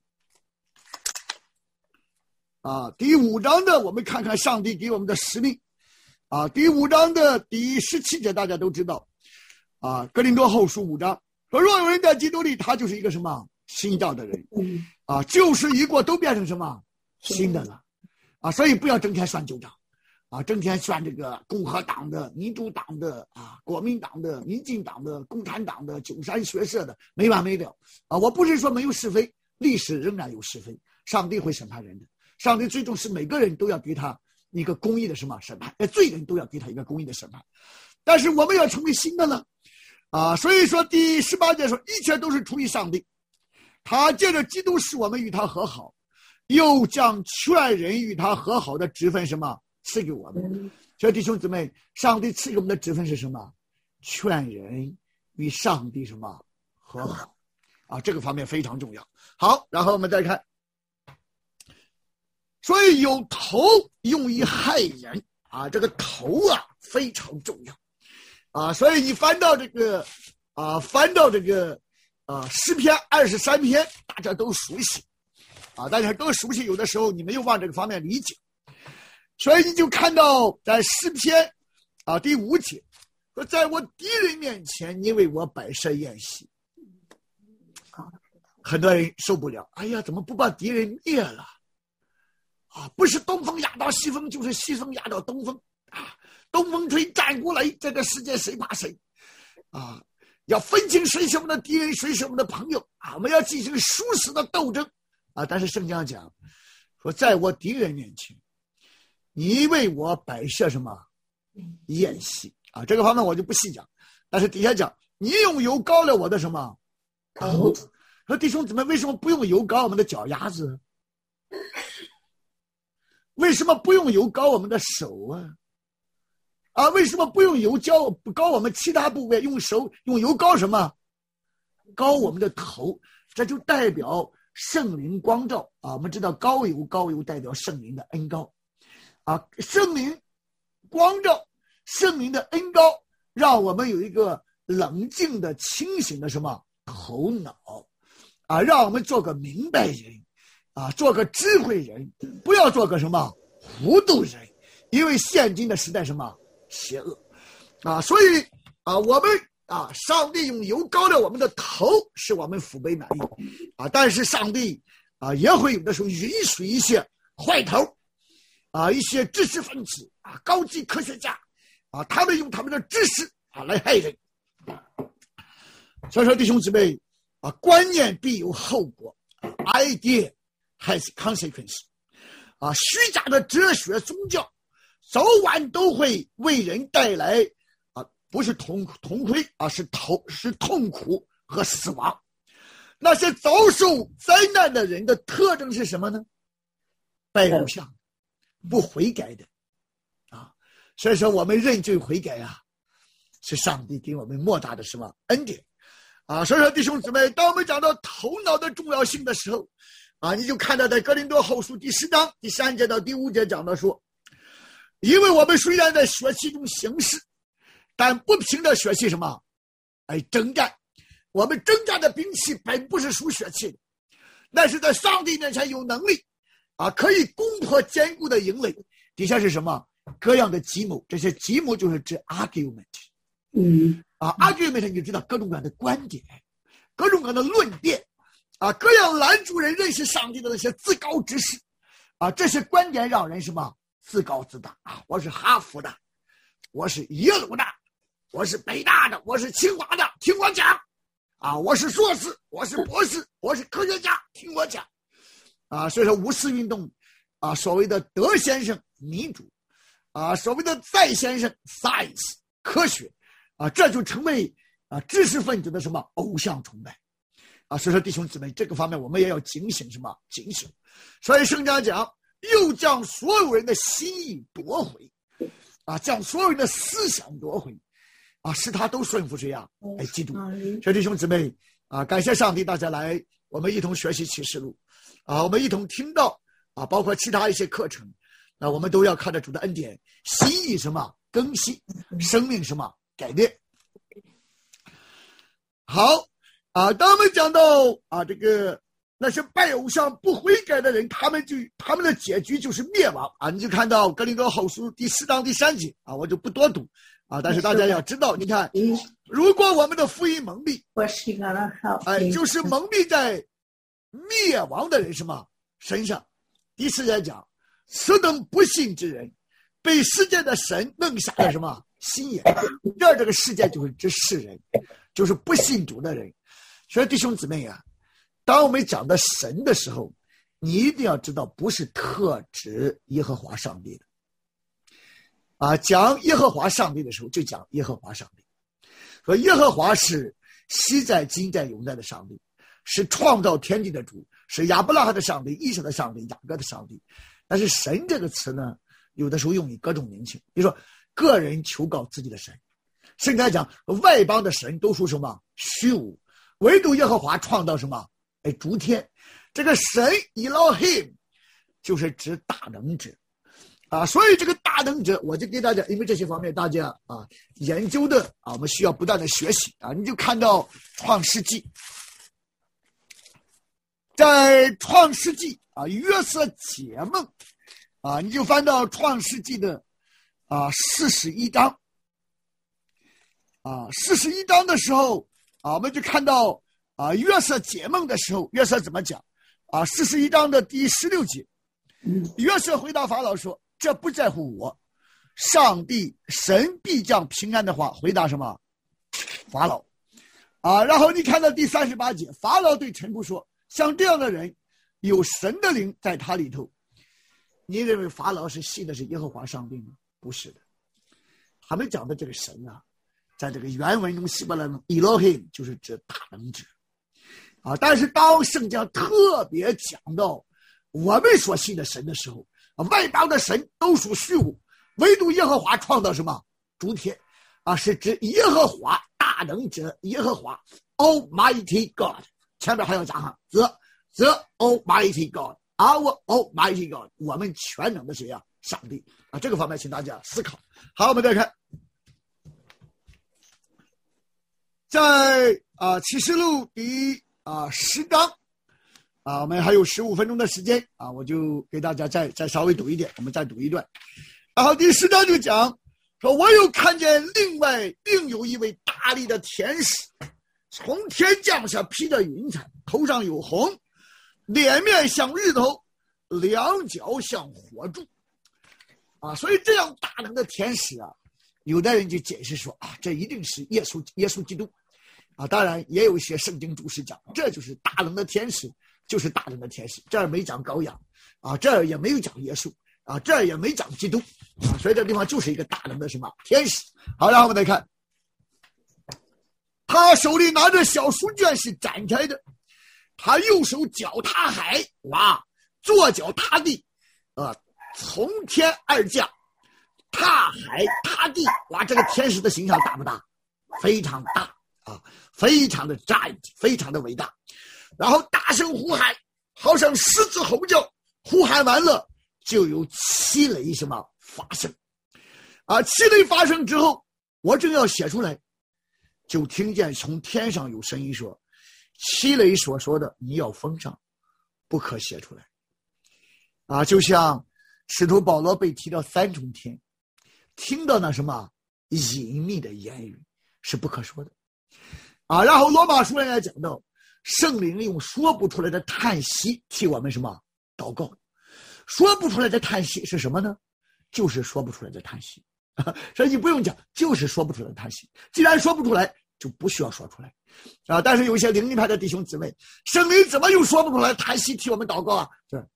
第5章的我们看看上帝给我们的使命第5章的第17节大家都知道哥林多后书5章说，若有人在基督里，他就是一个什么新造的人旧事已过，都变成什么新的了所以不要整天算旧账整天算这个共和党的、民主党的国民党的、民进党的、共产党的、九三学社的，没完没了我不是说没有是非，历史仍然有是非，上帝会审判人的，上帝最终是每个人都要给他一个公义的什么审判，罪人都要给他一个公义的审判。但是我们要成为新的呢所以说第18节说，一切都是出于上帝，他借着基督使我们与他和好，又将劝人与他和好的职分什么赐给我们所以弟兄姊妹，上帝赐给我们的职分是什么？劝人与上帝什么和好啊，这个方面非常重要。好，然后我们再看，所以有头用于害人啊，这个头啊非常重要啊，所以你翻到这个诗篇23篇，大家都熟悉啊，大家都熟悉，有的时候你没有往这个方面理解，所以你就看到在诗篇第5节说，在我敌人面前，你为我摆设宴席。很多人受不了，哎呀，怎么不把敌人灭了啊？不是东风压倒西风，就是西风压倒东风啊！东风吹，战鼓擂，这个世界谁怕谁啊？要分清谁是我们的敌人，谁是我们的朋友啊！我们要进行殊死的斗争啊！但是圣经上讲说，在我敌人面前，你为我摆设什么宴席啊？这个方面我就不细讲，但是底下讲，你用油膏了我的什么头？说弟兄姊妹，为什么不用油膏我们的脚丫子？为什么不用油膏我们的手啊？为什么不用油膏我们其他部位？用油膏什么？膏我们的头，这就代表圣灵光照啊！我们知道膏油代表圣灵的恩膏啊，圣灵光照，圣灵的恩膏，让我们有一个冷静的、清醒的什么头脑啊，让我们做个明白人啊，做个智慧人，不要做个什么糊涂人，因为现今的时代什么邪恶啊，所以我们上帝用油膏了我们的头，使我们福杯满溢啊，但是上帝也会有的时候允许一些坏头一些知识分子高级科学家他们用他们的知识来害人。所以说弟兄姊妹观念必有后果，idea has consequence虚假的哲学宗教早晚都会为人带来不是痛亏是痛苦和死亡。那些遭受灾难的人的特征是什么呢？拜偶像，不悔改的所以说我们认罪悔改是上帝给我们莫大的什么恩典所以说弟兄姊妹，当我们讲到头脑的重要性的时候你就看到在哥林多后书第10章第3节到第5节讲到说，因为我们虽然在血气中行事，但不凭着血气什么征战，我们征战的兵器本不是属血气的，但是在上帝面前有能力可以攻破坚固的营垒。底下是什么？各样的计谋，这些计谋就是指 argument argument 你就知道各种各样的观点，各种各样的论辩各样拦住人认识上帝的那些自高之事这些观点让人什么自高自大我是哈佛的，我是耶鲁的，我是北大的，我是清华的，听我讲我是硕士，我是博士，我是科学家，听我讲所以说五四运动所谓的德先生民主所谓的在先生 science 科学这就成为知识分子的什么偶像崇拜所以说弟兄姊妹，这个方面我们也要警醒什么？警醒。所以圣经讲，又将所有人的心意夺回将所有人的思想夺回使他都顺服谁基督。所以弟兄姊妹感谢上帝，大家来我们一同学习启示录我们一同听到包括其他一些课程我们都要看着主的恩典，心意什么更新，生命什么改变。好当我们讲到这个那些拜偶像不悔改的人，他们的结局就是灭亡你就看到哥林多后书第4章第3节我就不多读但是大家要知道，你看如果我们的福音蒙蔽就是蒙蔽在灭亡的人什么身上。第4节讲，此等不信之人被世界的神弄瞎了什么心眼。这个世界就是指世人，就是不信主的人。所以弟兄姊妹当我们讲到神的时候，你一定要知道不是特指耶和华上帝的讲耶和华上帝的时候就讲耶和华上帝。说耶和华是昔在今在永在的上帝，是创造天地的主，是亚伯拉罕的上帝，以撒的上帝，雅各的上帝。但是神这个词呢， 有的时候用以各种名称，比如说个人求告自己的神，甚至来讲外邦的神都属什么虚无，唯独耶和华创造什么诸天。这个神 Elohim 就是指大能者所以这个大能者，我就给大家，因为这些方面大家研究的我们需要不断的学习你就看到创世纪，在创世纪约瑟解梦你就翻到创世纪的41章41章的时候我们就看到约瑟解梦的时候，约瑟怎么讲41章的第16节，约瑟回答法老说，这不在乎我，上帝神必将平安的话回答什么法老然后你看到第38节，法老对臣仆说，像这样的人有神的灵在他里头。你认为法老是信的是耶和华上帝吗？不是的。他们讲的这个神在这个原文中希伯来中 Elohim 就是指大能者但是当圣经特别讲到我们所信的神的时候外邦的神都属虚无，唯独耶和华创造什么诸天是指耶和华大能者，耶和华 Almighty God， 前面还要加上 the Almighty God， our Almighty God， 我们全能的谁上帝这个方面请大家思考。好，我们再看在启示录第10章我们还有15分钟的时间我就给大家再稍微读一点，我们再读一段。然后第10章就讲说，我又看见另有一位大力的天使从天降下，披着云彩，头上有红，脸面像日头，两脚像火柱所以这样大能的天使有的人就解释说这一定是耶稣基督当然也有一些圣经注释讲这就是大能的天使，就是大能的天使，这儿没讲羔羊这儿也没有讲耶稣这儿也没讲基督所以这地方就是一个大能的什么天使。好，然后我们再看他手里拿着小书卷是展开的，他右手脚踏海左脚踏地从天而降，踏海踏地这个天使的形象大不大？非常大非常的 giant， 非常的伟大。然后大声呼喊，好像狮子吼叫，呼喊完了就有七雷什么发生七雷发生之后，我正要写出来，就听见从天上有声音说，七雷所说的你要封上，不可写出来就像使徒保罗被提到3重天，听到那什么隐秘的言语是不可说的然后罗马书也讲到，圣灵用说不出来的叹息替我们什么祷告。说不出来的叹息是什么呢？就是说不出来的叹息所以你不用讲，就是说不出来的叹息。既然说不出来，就不需要说出来但是有一些灵力派的弟兄姊妹，圣灵怎么又说不出来叹息替我们祷告就是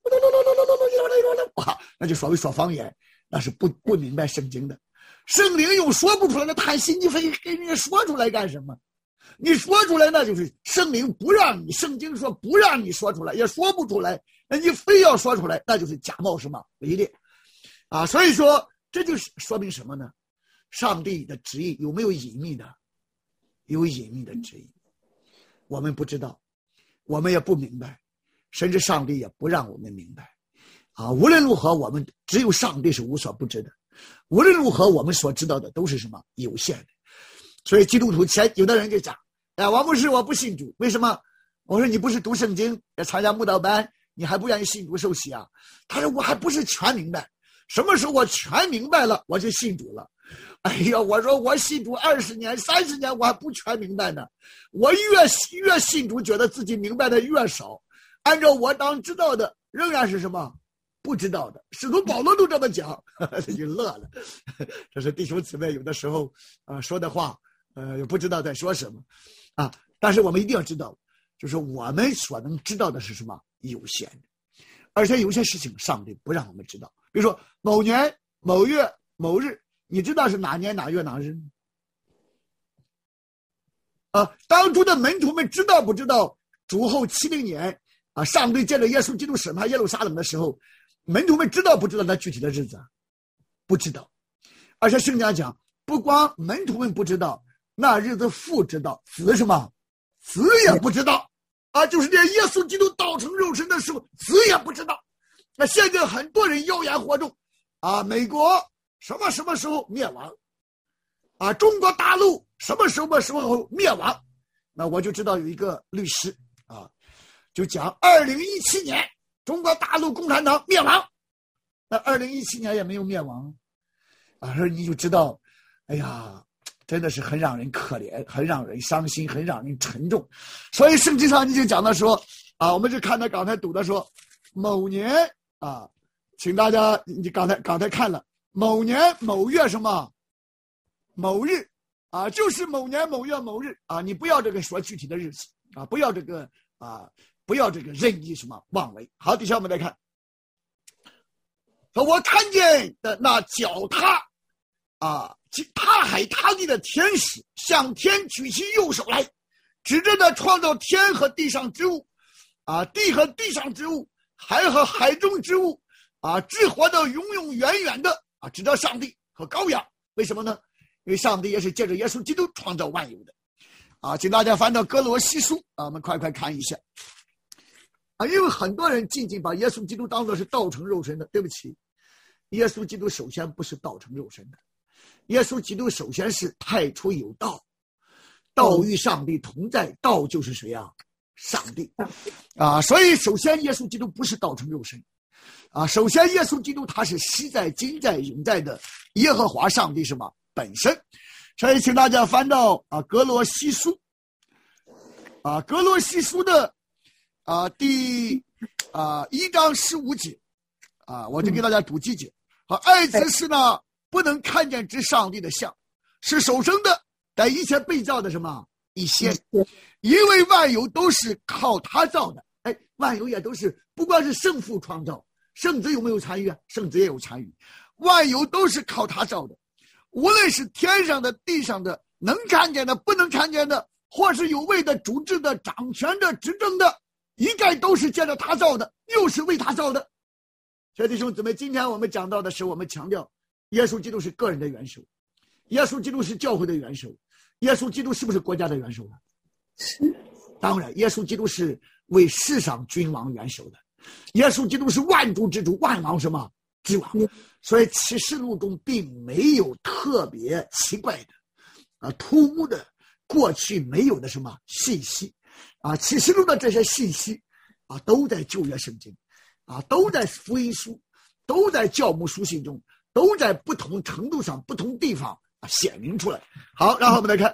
那就所谓说方言，那是不明白圣经的。圣灵用说不出来的叹息，你非给人家说出来干什么？你说出来那就是圣灵不让你，圣经说不让你说出来，也说不出来，那你非要说出来，那就是假冒什么伪劣所以说这就是说明什么呢？上帝的旨意有没有隐秘的？有隐秘的旨意，我们不知道，我们也不明白，甚至上帝也不让我们明白无论如何，我们只有上帝是无所不知的，无论如何我们所知道的都是什么有限的。所以基督徒有的人就讲王牧师我不信主，为什么？我说你不是读圣经也参加慕道班，你还不愿意信主受洗他说我还不是全明白，什么时候我全明白了我就信主了。我说我信主20年30年我还不全明白呢，我越信主觉得自己明白的越少，按照我当知道的仍然是什么不知道的。使徒保罗都这么讲他就乐了这是弟兄姊妹有的时候说的话也不知道在说什么但是我们一定要知道，就是我们所能知道的是什么有限的，而且有些事情上帝不让我们知道。比如说某年某月某日，你知道是哪年哪月哪日当初的门徒们知道不知道主后70年上帝借着耶稣基督审判耶路撒冷的时候，门徒们知道不知道那具体的日子不知道，而且圣经讲，不光门徒们不知道，那日子父知道，子什么？子也不知道啊！就是连耶稣基督道成肉身的时候，子也不知道。那现在很多人谣言惑众啊，美国什么时候灭亡啊？中国大陆什么时候灭亡？那我就知道有一个律师啊，就讲2017年中国大陆共产党灭亡，那2017年也没有灭亡啊，所以你就知道，哎呀，真的是很让人可怜，很让人伤心，很让人沉重。所以圣经上你就讲到说啊，我们就看到刚才读的说某年啊，请大家你刚才看了某年某月什么某日啊，就是某年某月某日啊，你不要这个说具体的日子啊，不要这个任意什么妄为。好，底下我们来看，说我看见的那脚踏踏海踏地的天使向天举起右手来，指着那创造天和地上之物啊，地和地上之物，海和海中之物啊，至活的永永远远的啊，指着上帝和羔羊。为什么呢？因为上帝也是借着耶稣基督创造万有的啊。请大家翻到哥罗西书啊，我们快看一下啊，因为很多人仅仅把耶稣基督当作是道成肉身的，对不起，耶稣基督首先不是道成肉身的，耶稣基督首先是太初有道，道与上帝同在，道就是谁啊？上帝啊。所以首先耶稣基督不是道成肉身啊，首先耶稣基督他是昔在今在永在的耶和华上帝什么本身。所以请大家翻到哥罗西书哥罗西书的第1章15节我就给大家读几节。爱子是呢不能看见之上帝的像，是首生的，但一切被造的什么一些，因为万有都是靠他造的。哎，万有也都是不光是圣父创造，圣子有没有参与啊？圣子也有参与，万有都是靠他造的，无论是天上的地上的，能看见的不能看见的，或是有位的主治的掌权的执政的，一概都是借着他造的，又是为他造的。所以弟兄姊妹，今天我们讲到的是，我们强调耶稣基督是个人的元首，耶稣基督是教会的元首，耶稣基督是不是国家的元首呢？是。当然耶稣基督是为世上君王元首的，耶稣基督是万主之主，万王什么之王。所以启示录中并没有特别奇怪的突兀的过去没有的什么信息启示录的这些信息都在旧约圣经都在福音书，都在教牧书信中，都在不同程度上不同地方显明出来。好，然后我们来看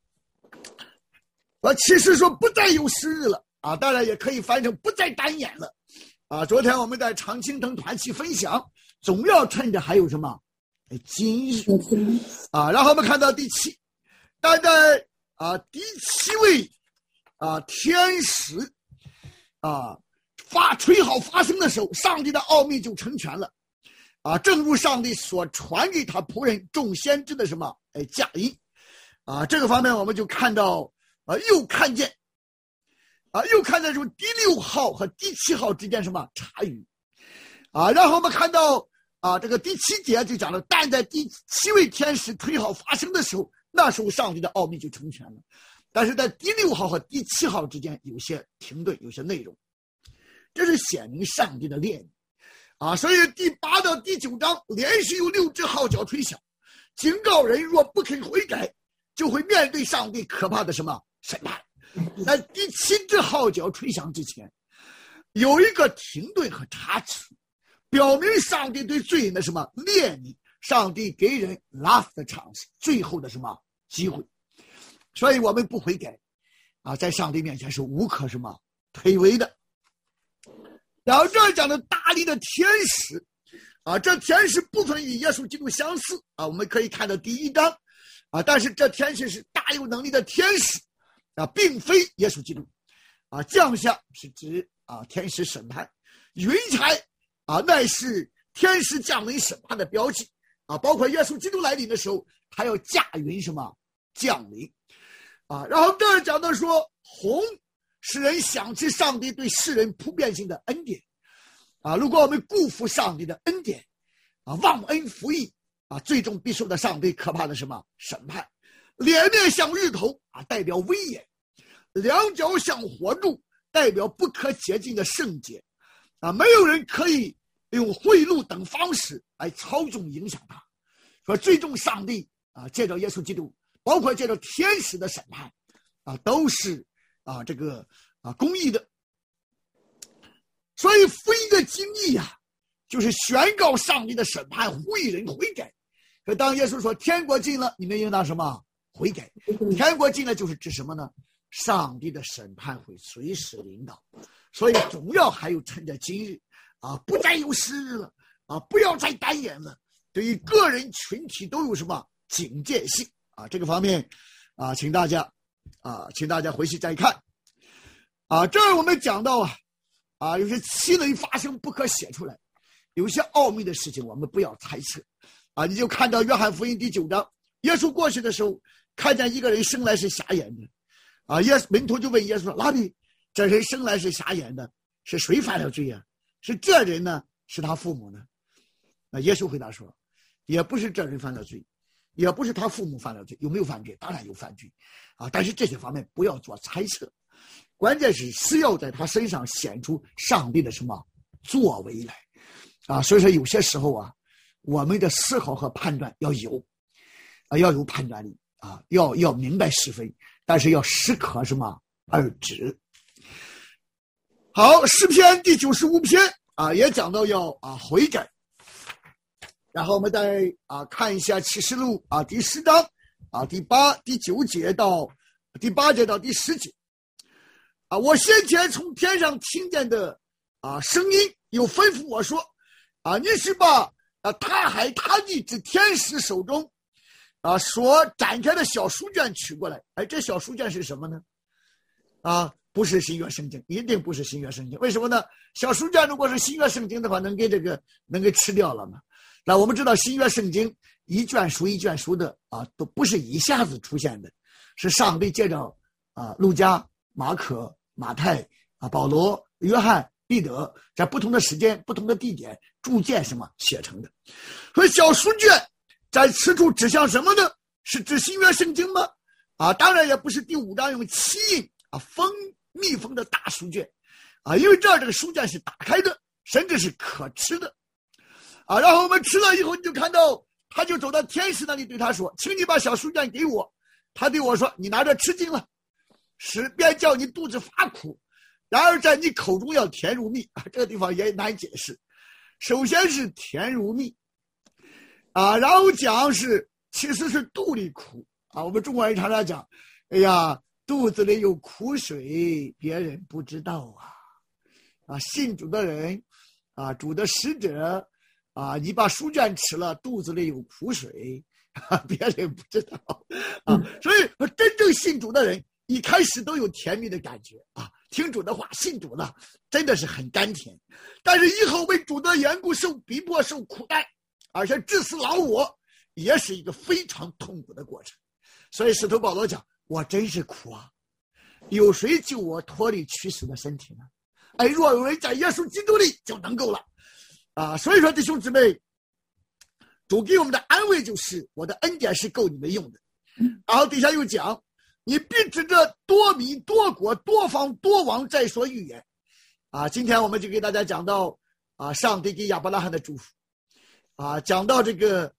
启示说不再有时日了当然也可以翻成不再单眼了昨天我们在常青藤团契分享，总要趁着还有什么今日然后我们看到第7，但在第7位天使吹号发声的时候，上帝的奥秘就成全了正如上帝所传给他仆人众先知的什么驾音这个方面我们就看到又看见说第6号和第7号之间什么差异然后我们看到这个第7节就讲了，但在第7位天使吹号发声的时候，那时候上帝的奥秘就成全了。但是在第6号和第7号之间有些停顿，有些内容，这是显明上帝的烈怒所以第8到第9章连续有6只号角吹响，警告人若不肯悔改，就会面对上帝可怕的什么审判。在第7只号角吹响之前，有一个停顿和插曲，表明上帝对罪人的什么怜悯，上帝给人 last chance 最后的什么机会。所以我们不悔改在上帝面前是无可什么推诿的。然后这儿讲的大力的天使这天使部分与耶稣基督相似我们可以看到第1章但是这天使是大有能力的天使并非耶稣基督降下是指天使审判，云彩乃是天使降临审判的标记包括耶稣基督来临的时候，他要驾云什么降临然后这儿讲到说，红使人想起上帝对世人普遍性的恩典如果我们辜负上帝的恩典忘恩负义最终必受到上帝可怕的什么审判。脸面像日头代表威严，两脚像火柱代表不可接近的圣洁没有人可以用贿赂等方式来操纵影响他。说最终上帝借着耶稣基督，包括借着天使的审判都是这个公义的。所以福音的经义就是宣告上帝的审判，呼吁人悔改。可当耶稣说天国近了，你们应当什么？悔改。天国近了就是指什么呢？上帝的审判会随时临到。所以总要还有趁着今日不再有时日了不要再单言了，对于个人群体都有什么警戒性这个方面请大家回去再看这儿我们讲到有些奇人发生不可写出来，有些奥秘的事情我们不要猜测你就看到约翰福音第9章，耶稣过去的时候看见一个人生来是瞎眼的门徒就问耶稣说，拉比，这人生来是瞎眼的，是谁犯了罪是这人呢，是他父母呢？耶稣回答说，也不是这人犯了罪，也不是他父母犯了罪。有没有犯罪？当然有犯罪但是这些方面不要做猜测，关键是要在他身上显出上帝的什么作为来所以说有些时候我们的思考和判断要有判断力要明白是非，但是要适可什么而止。好，诗篇第95篇也讲到要悔改。然后我们再看一下启示录第10章第9节到第8节到第10节我先前从天上听见的声音有吩咐我说你是把他海他地之天使手中所展开的小书卷取过来。这小书卷是什么呢？不是新约圣经，一定不是新约圣经。为什么呢？小书卷如果是新约圣经的话，能给吃掉了吗？那我们知道新约圣经一卷书一卷书的都不是一下子出现的，是上帝借着路加、马可、马太保罗、约翰、彼得在不同的时间不同的地点逐渐什么写成的。所以小书卷在此处指向什么呢？是指新约圣经吗？当然也不是第5章用漆印密封的大书卷因为这个书卷是打开的，甚至是可吃的然后我们吃了以后，你就看到他就走到天使那里，对他说，请你把小书卷给我。他对我说，你拿着吃尽了，使便叫你肚子发苦，然而在你口中要甜如蜜这个地方也难解释。首先是甜如蜜然后讲其实是肚里苦我们中国人常常讲，哎呀，肚子里有苦水，别人不知道信主的人主的使者你把书卷吃了，肚子里有苦水别人不知道所以真正信主的人一开始都有甜蜜的感觉听主的话，信主了，真的是很甘甜。但是以后为主的缘故受逼迫、受苦待，而且致死老我，也是一个非常痛苦的过程。所以使徒保罗讲，我真是苦有谁救我脱离屈死的身体呢？若有人在耶稣基督里就能够了所以说弟兄姊妹，主给我们的安慰就是我的恩典是够你们用的。然后底下又讲，你必指着多民多国多方多王在所预言今天我们就给大家讲到上帝给亚伯拉罕的祝福讲到这个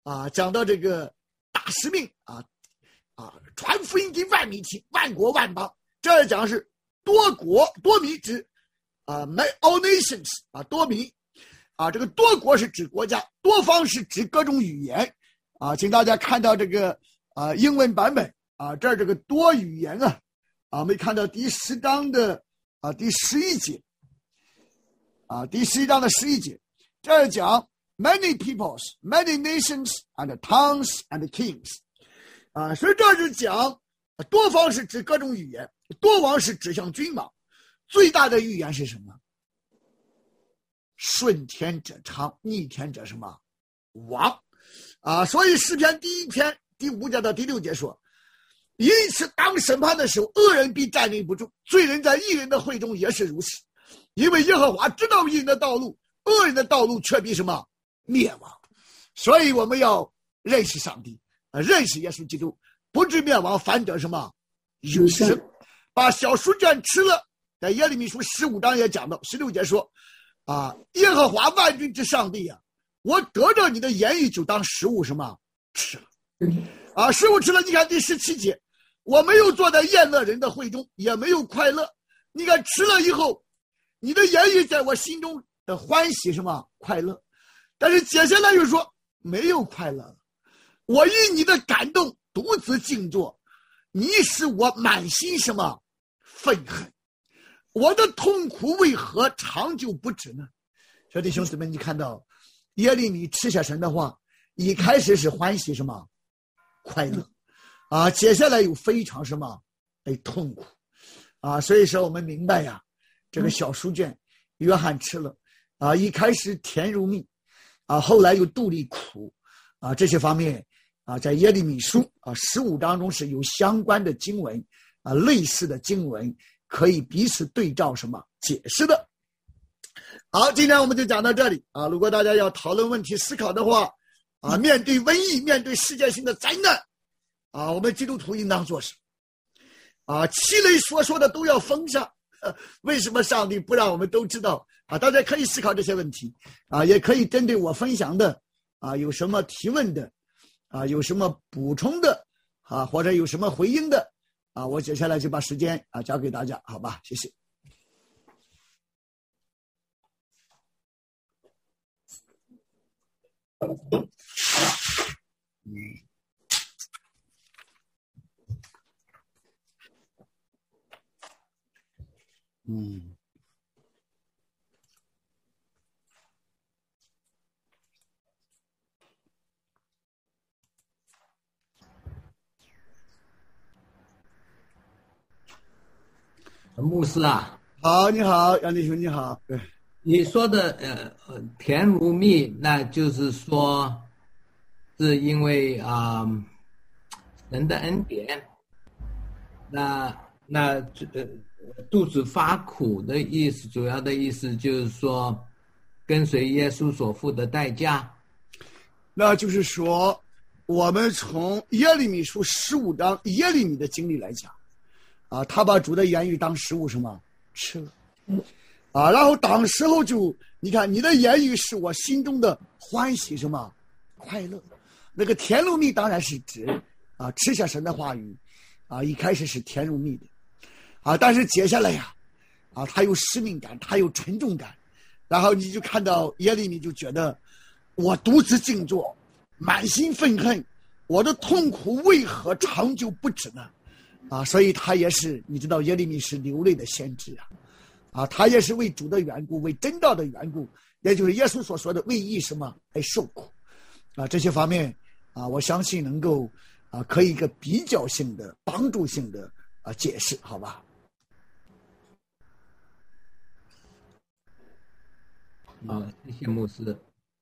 大使命传福音给万民听，万国万邦。这儿讲的是多国多民指all nations 多民这个多国是指国家，多方是指各种语言请大家看到这个英文版本这儿这个多语言我们看到第10章的第11节第11章的11节，这儿讲 many peoples many nations and tongues and kings 所以这是讲多方是指各种语言，多王是指向君王。最大的预言是什么？顺天者昌，逆天者什么亡所以诗篇第1篇第5节到第6节说，因此当审判的时候，恶人必站立不住，罪人在义人的会中也是如此，因为耶和华知道义人的道路，恶人的道路却必什么灭亡所以我们要认识上帝，认识耶稣基督，不至灭亡，反得什么永生。把小书卷吃了，在耶利米书15章也讲到16节说耶和华万军之上帝我得着你的言语就当食物什么吃了食物吃了。你看第17节，我没有坐在宴乐人的会中，也没有快乐。你看吃了以后，你的言语在我心中的欢喜什么快乐，但是接下来又说没有快乐了。我因你的感动独自静坐，你使我满心什么愤恨，我的痛苦为何长久不止呢？小弟兄姊妹，你看到耶利米吃下神的话，一开始是欢喜什么快乐接下来又非常什么痛苦所以说我们明白这个小书卷约翰吃了一开始甜如蜜后来又肚里苦这些方面在耶利米书15章中是有相关的经文类似的经文可以彼此对照什么解释的。好，今天我们就讲到这里如果大家要讨论问题思考的话面对瘟疫，面对世界性的灾难我们基督徒应当做什么七类所说的都要封上为什么上帝不让我们都知道大家可以思考这些问题也可以针对我分享的有什么提问的有什么补充的或者有什么回应的我接下来就把时间交给大家，好吧？谢谢。 牧师好，你好，杨弟兄，你好。对， 你说的甜如蜜，那就是说是因为人的恩典。那肚子发苦的意思，主要的意思就是说跟随耶稣所付的代价。 那就是说我们从耶利米书15章耶利米的经历来讲他把主的言语当食物什么吃了然后当时候就你看你的言语是我心中的欢喜什么快乐。那个甜如蜜当然是指吃下神的话语一开始是甜如蜜的但是接下来他有使命感，他有沉重感，然后你就看到耶利米就觉得我独自静坐，满心愤恨，我的痛苦为何长久不止呢？所以他也是，你知道耶利米是流泪的先知他也是为主的缘故，为真道的缘故，也就是耶稣所说的为义什么而受苦这些方面我相信能够可以一个比较性的帮助性的解释，好吧？ 谢谢牧师。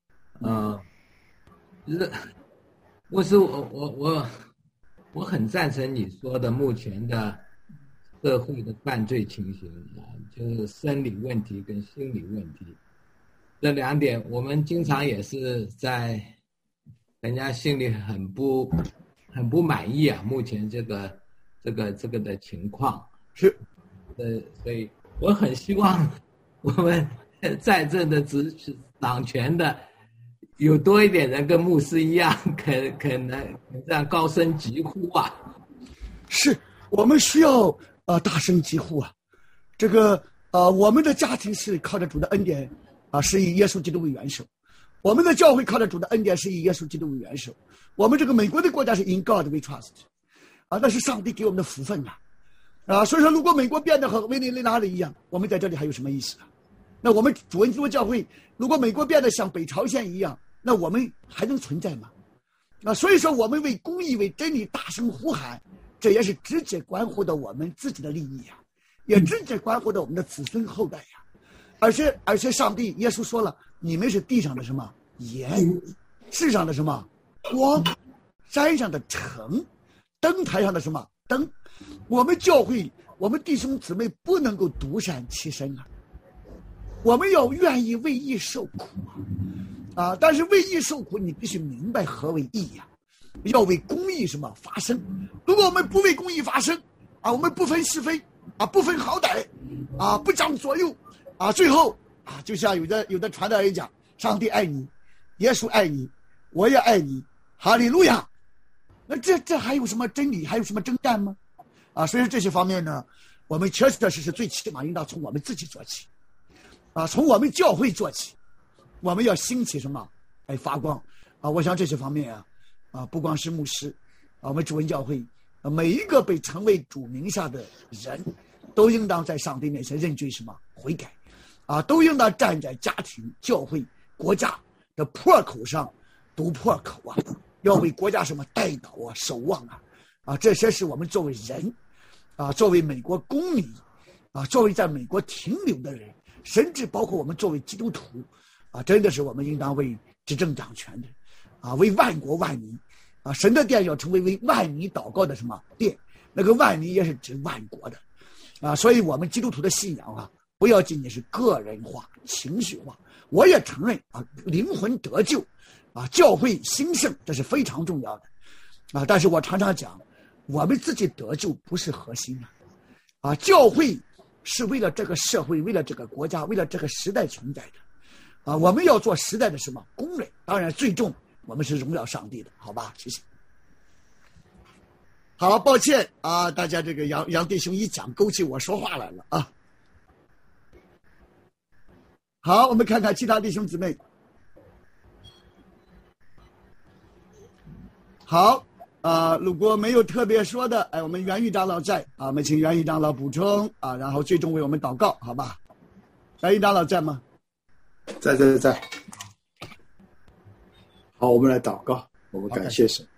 牧师，我很赞成你说的，目前的社会的犯罪情形就是生理问题跟心理问题这两点，我们经常也是在人家心里很不满意目前这个的情况是， 所以我很希望我们在这的执掌权的有多一点人跟牧师一样，可能这样高声疾呼是，我们需要大声疾呼这个我们的家庭是靠着主的恩典是以耶稣基督为元首，我们的教会靠着主的恩典是以耶稣基督为元首，我们这个美国的国家是 in God we trust 那是上帝给我们的福分所以说如果美国变得和委内瑞拉的一样，我们在这里还有什么意思那我们主恩基督教会如果美国变得像北朝鲜一样，那我们还能存在吗？所以说我们为公义为真理大声呼喊，这也是直接关乎到我们自己的利益也直接关乎到我们的子孙后代而且上帝耶稣说了，你们是地上的什么盐，世上的什么光，山上的城，灯台上的什么灯。我们教会我们弟兄姊妹不能够独善其身我们要愿意为义受苦但是为义受苦，你必须明白何为义呀，要为公义什么发声。如果我们不为公义发声我们不分是非不分好歹不讲左右最后就像有的传道人讲，上帝爱你，耶稣爱你，我也爱你，哈利路亚。那这还有什么真理，还有什么征战吗？所以说这些方面呢，我们确实最起码应当从我们自己做起从我们教会做起，我们要兴起什么来发光我想这些方面不光是牧师我们主恩教会每一个被称为主名下的人，都应当在上帝面前认罪什么悔改都应当站在家庭、教会、国家的破口上堵破口要为国家什么代祷守望这些是我们作为人作为美国公民作为在美国停留的人，甚至包括我们作为基督徒真的是我们应当为执政掌权的为万国万民神的殿要成为万民祷告的什么殿，那个万民也是指万国的所以我们基督徒的信仰不要仅仅是个人化、情绪化。我也承认灵魂得救教会兴盛，这是非常重要的但是我常常讲，我们自己得救不是核心教会是为了这个社会，为了这个国家，为了这个时代存在的我们要做时代的什么工人，当然最终我们是荣耀上帝的，好吧？谢谢。好，抱歉大家这个杨弟兄一讲勾起我说话来了好，我们看看其他弟兄姊妹。好如果没有特别说的我们袁玉长老在我们请袁玉长老补充然后最终为我们祷告，好吧？袁玉长老在吗？ 在。好，我们来祷告。我们感谢神，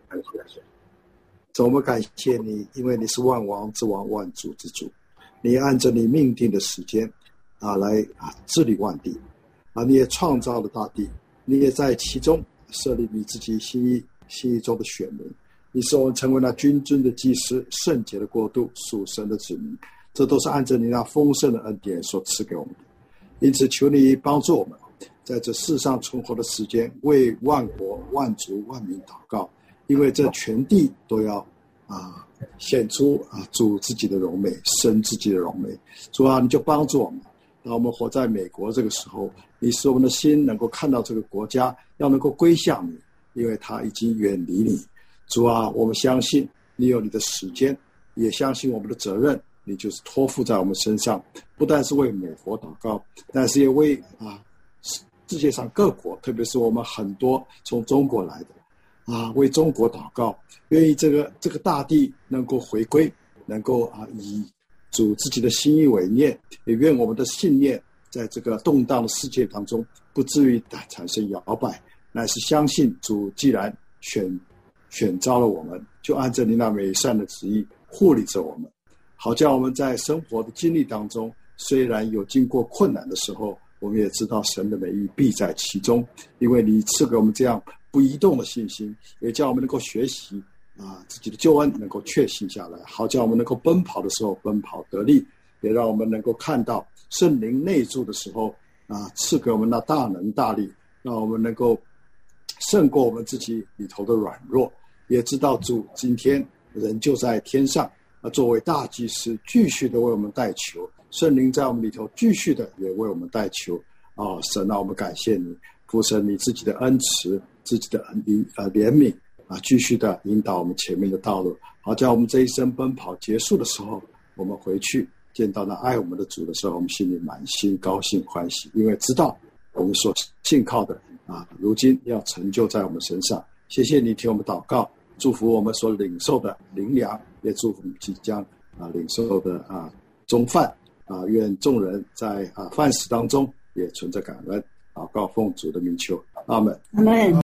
主，我们感谢你，因为你是万王之王，万主之主，你按着你命定的时间来治理万地你也创造了大地，你也在其中设立你自己心意中的选民，你使我们成为那君尊的祭司，圣洁的国度，属神的子民，这都是按着你那丰盛的恩典所赐给我们的。因此求你帮助我们在这世上存活的时间，为万国万族万民祷告，因为这全地都要显出主自己的荣美，神自己的荣美。主你就帮助我们，当我们活在美国这个时候，你使我们的心能够看到这个国家要能够归向你，因为它已经远离你。主我们相信你有你的时间，也相信我们的责任，你就是托付在我们身上，不但是为美国祷告，但是也为世界上各国，特别是我们很多从中国来的为中国祷告，愿意这个大地能够回归，能够以主自己的心意为念，也愿我们的信念在这个动荡的世界当中不至于产生摇摆，乃是相信主既然选召了我们，就按照你那美善的旨意护理着我们，好叫我们在生活的经历当中，虽然有经过困难的时候，我们也知道神的美意必在其中，因为你赐给我们这样不移动的信心，也叫我们能够学习自己的救恩能够确信下来，好叫我们能够奔跑的时候奔跑得力，也让我们能够看到圣灵内住的时候赐给我们那大能大力，让我们能够胜过我们自己里头的软弱，也知道主今天人就在天上作为大祭司继续的为我们代求，圣灵在我们里头继续的也为我们代求神我们感谢你，父神你自己的恩慈，自己的怜悯继续的引导我们前面的道路，好叫我们这一生奔跑结束的时候，我们回去见到那爱我们的主的时候，我们心里满心高兴欢喜，因为知道我们所信靠的如今要成就在我们身上。谢谢你听我们祷告，祝福我们所领受的灵粮，也祝福即将领受的中饭愿众人在饭食当中也存着感恩，祷告奉主的名求，阿们。 阿们。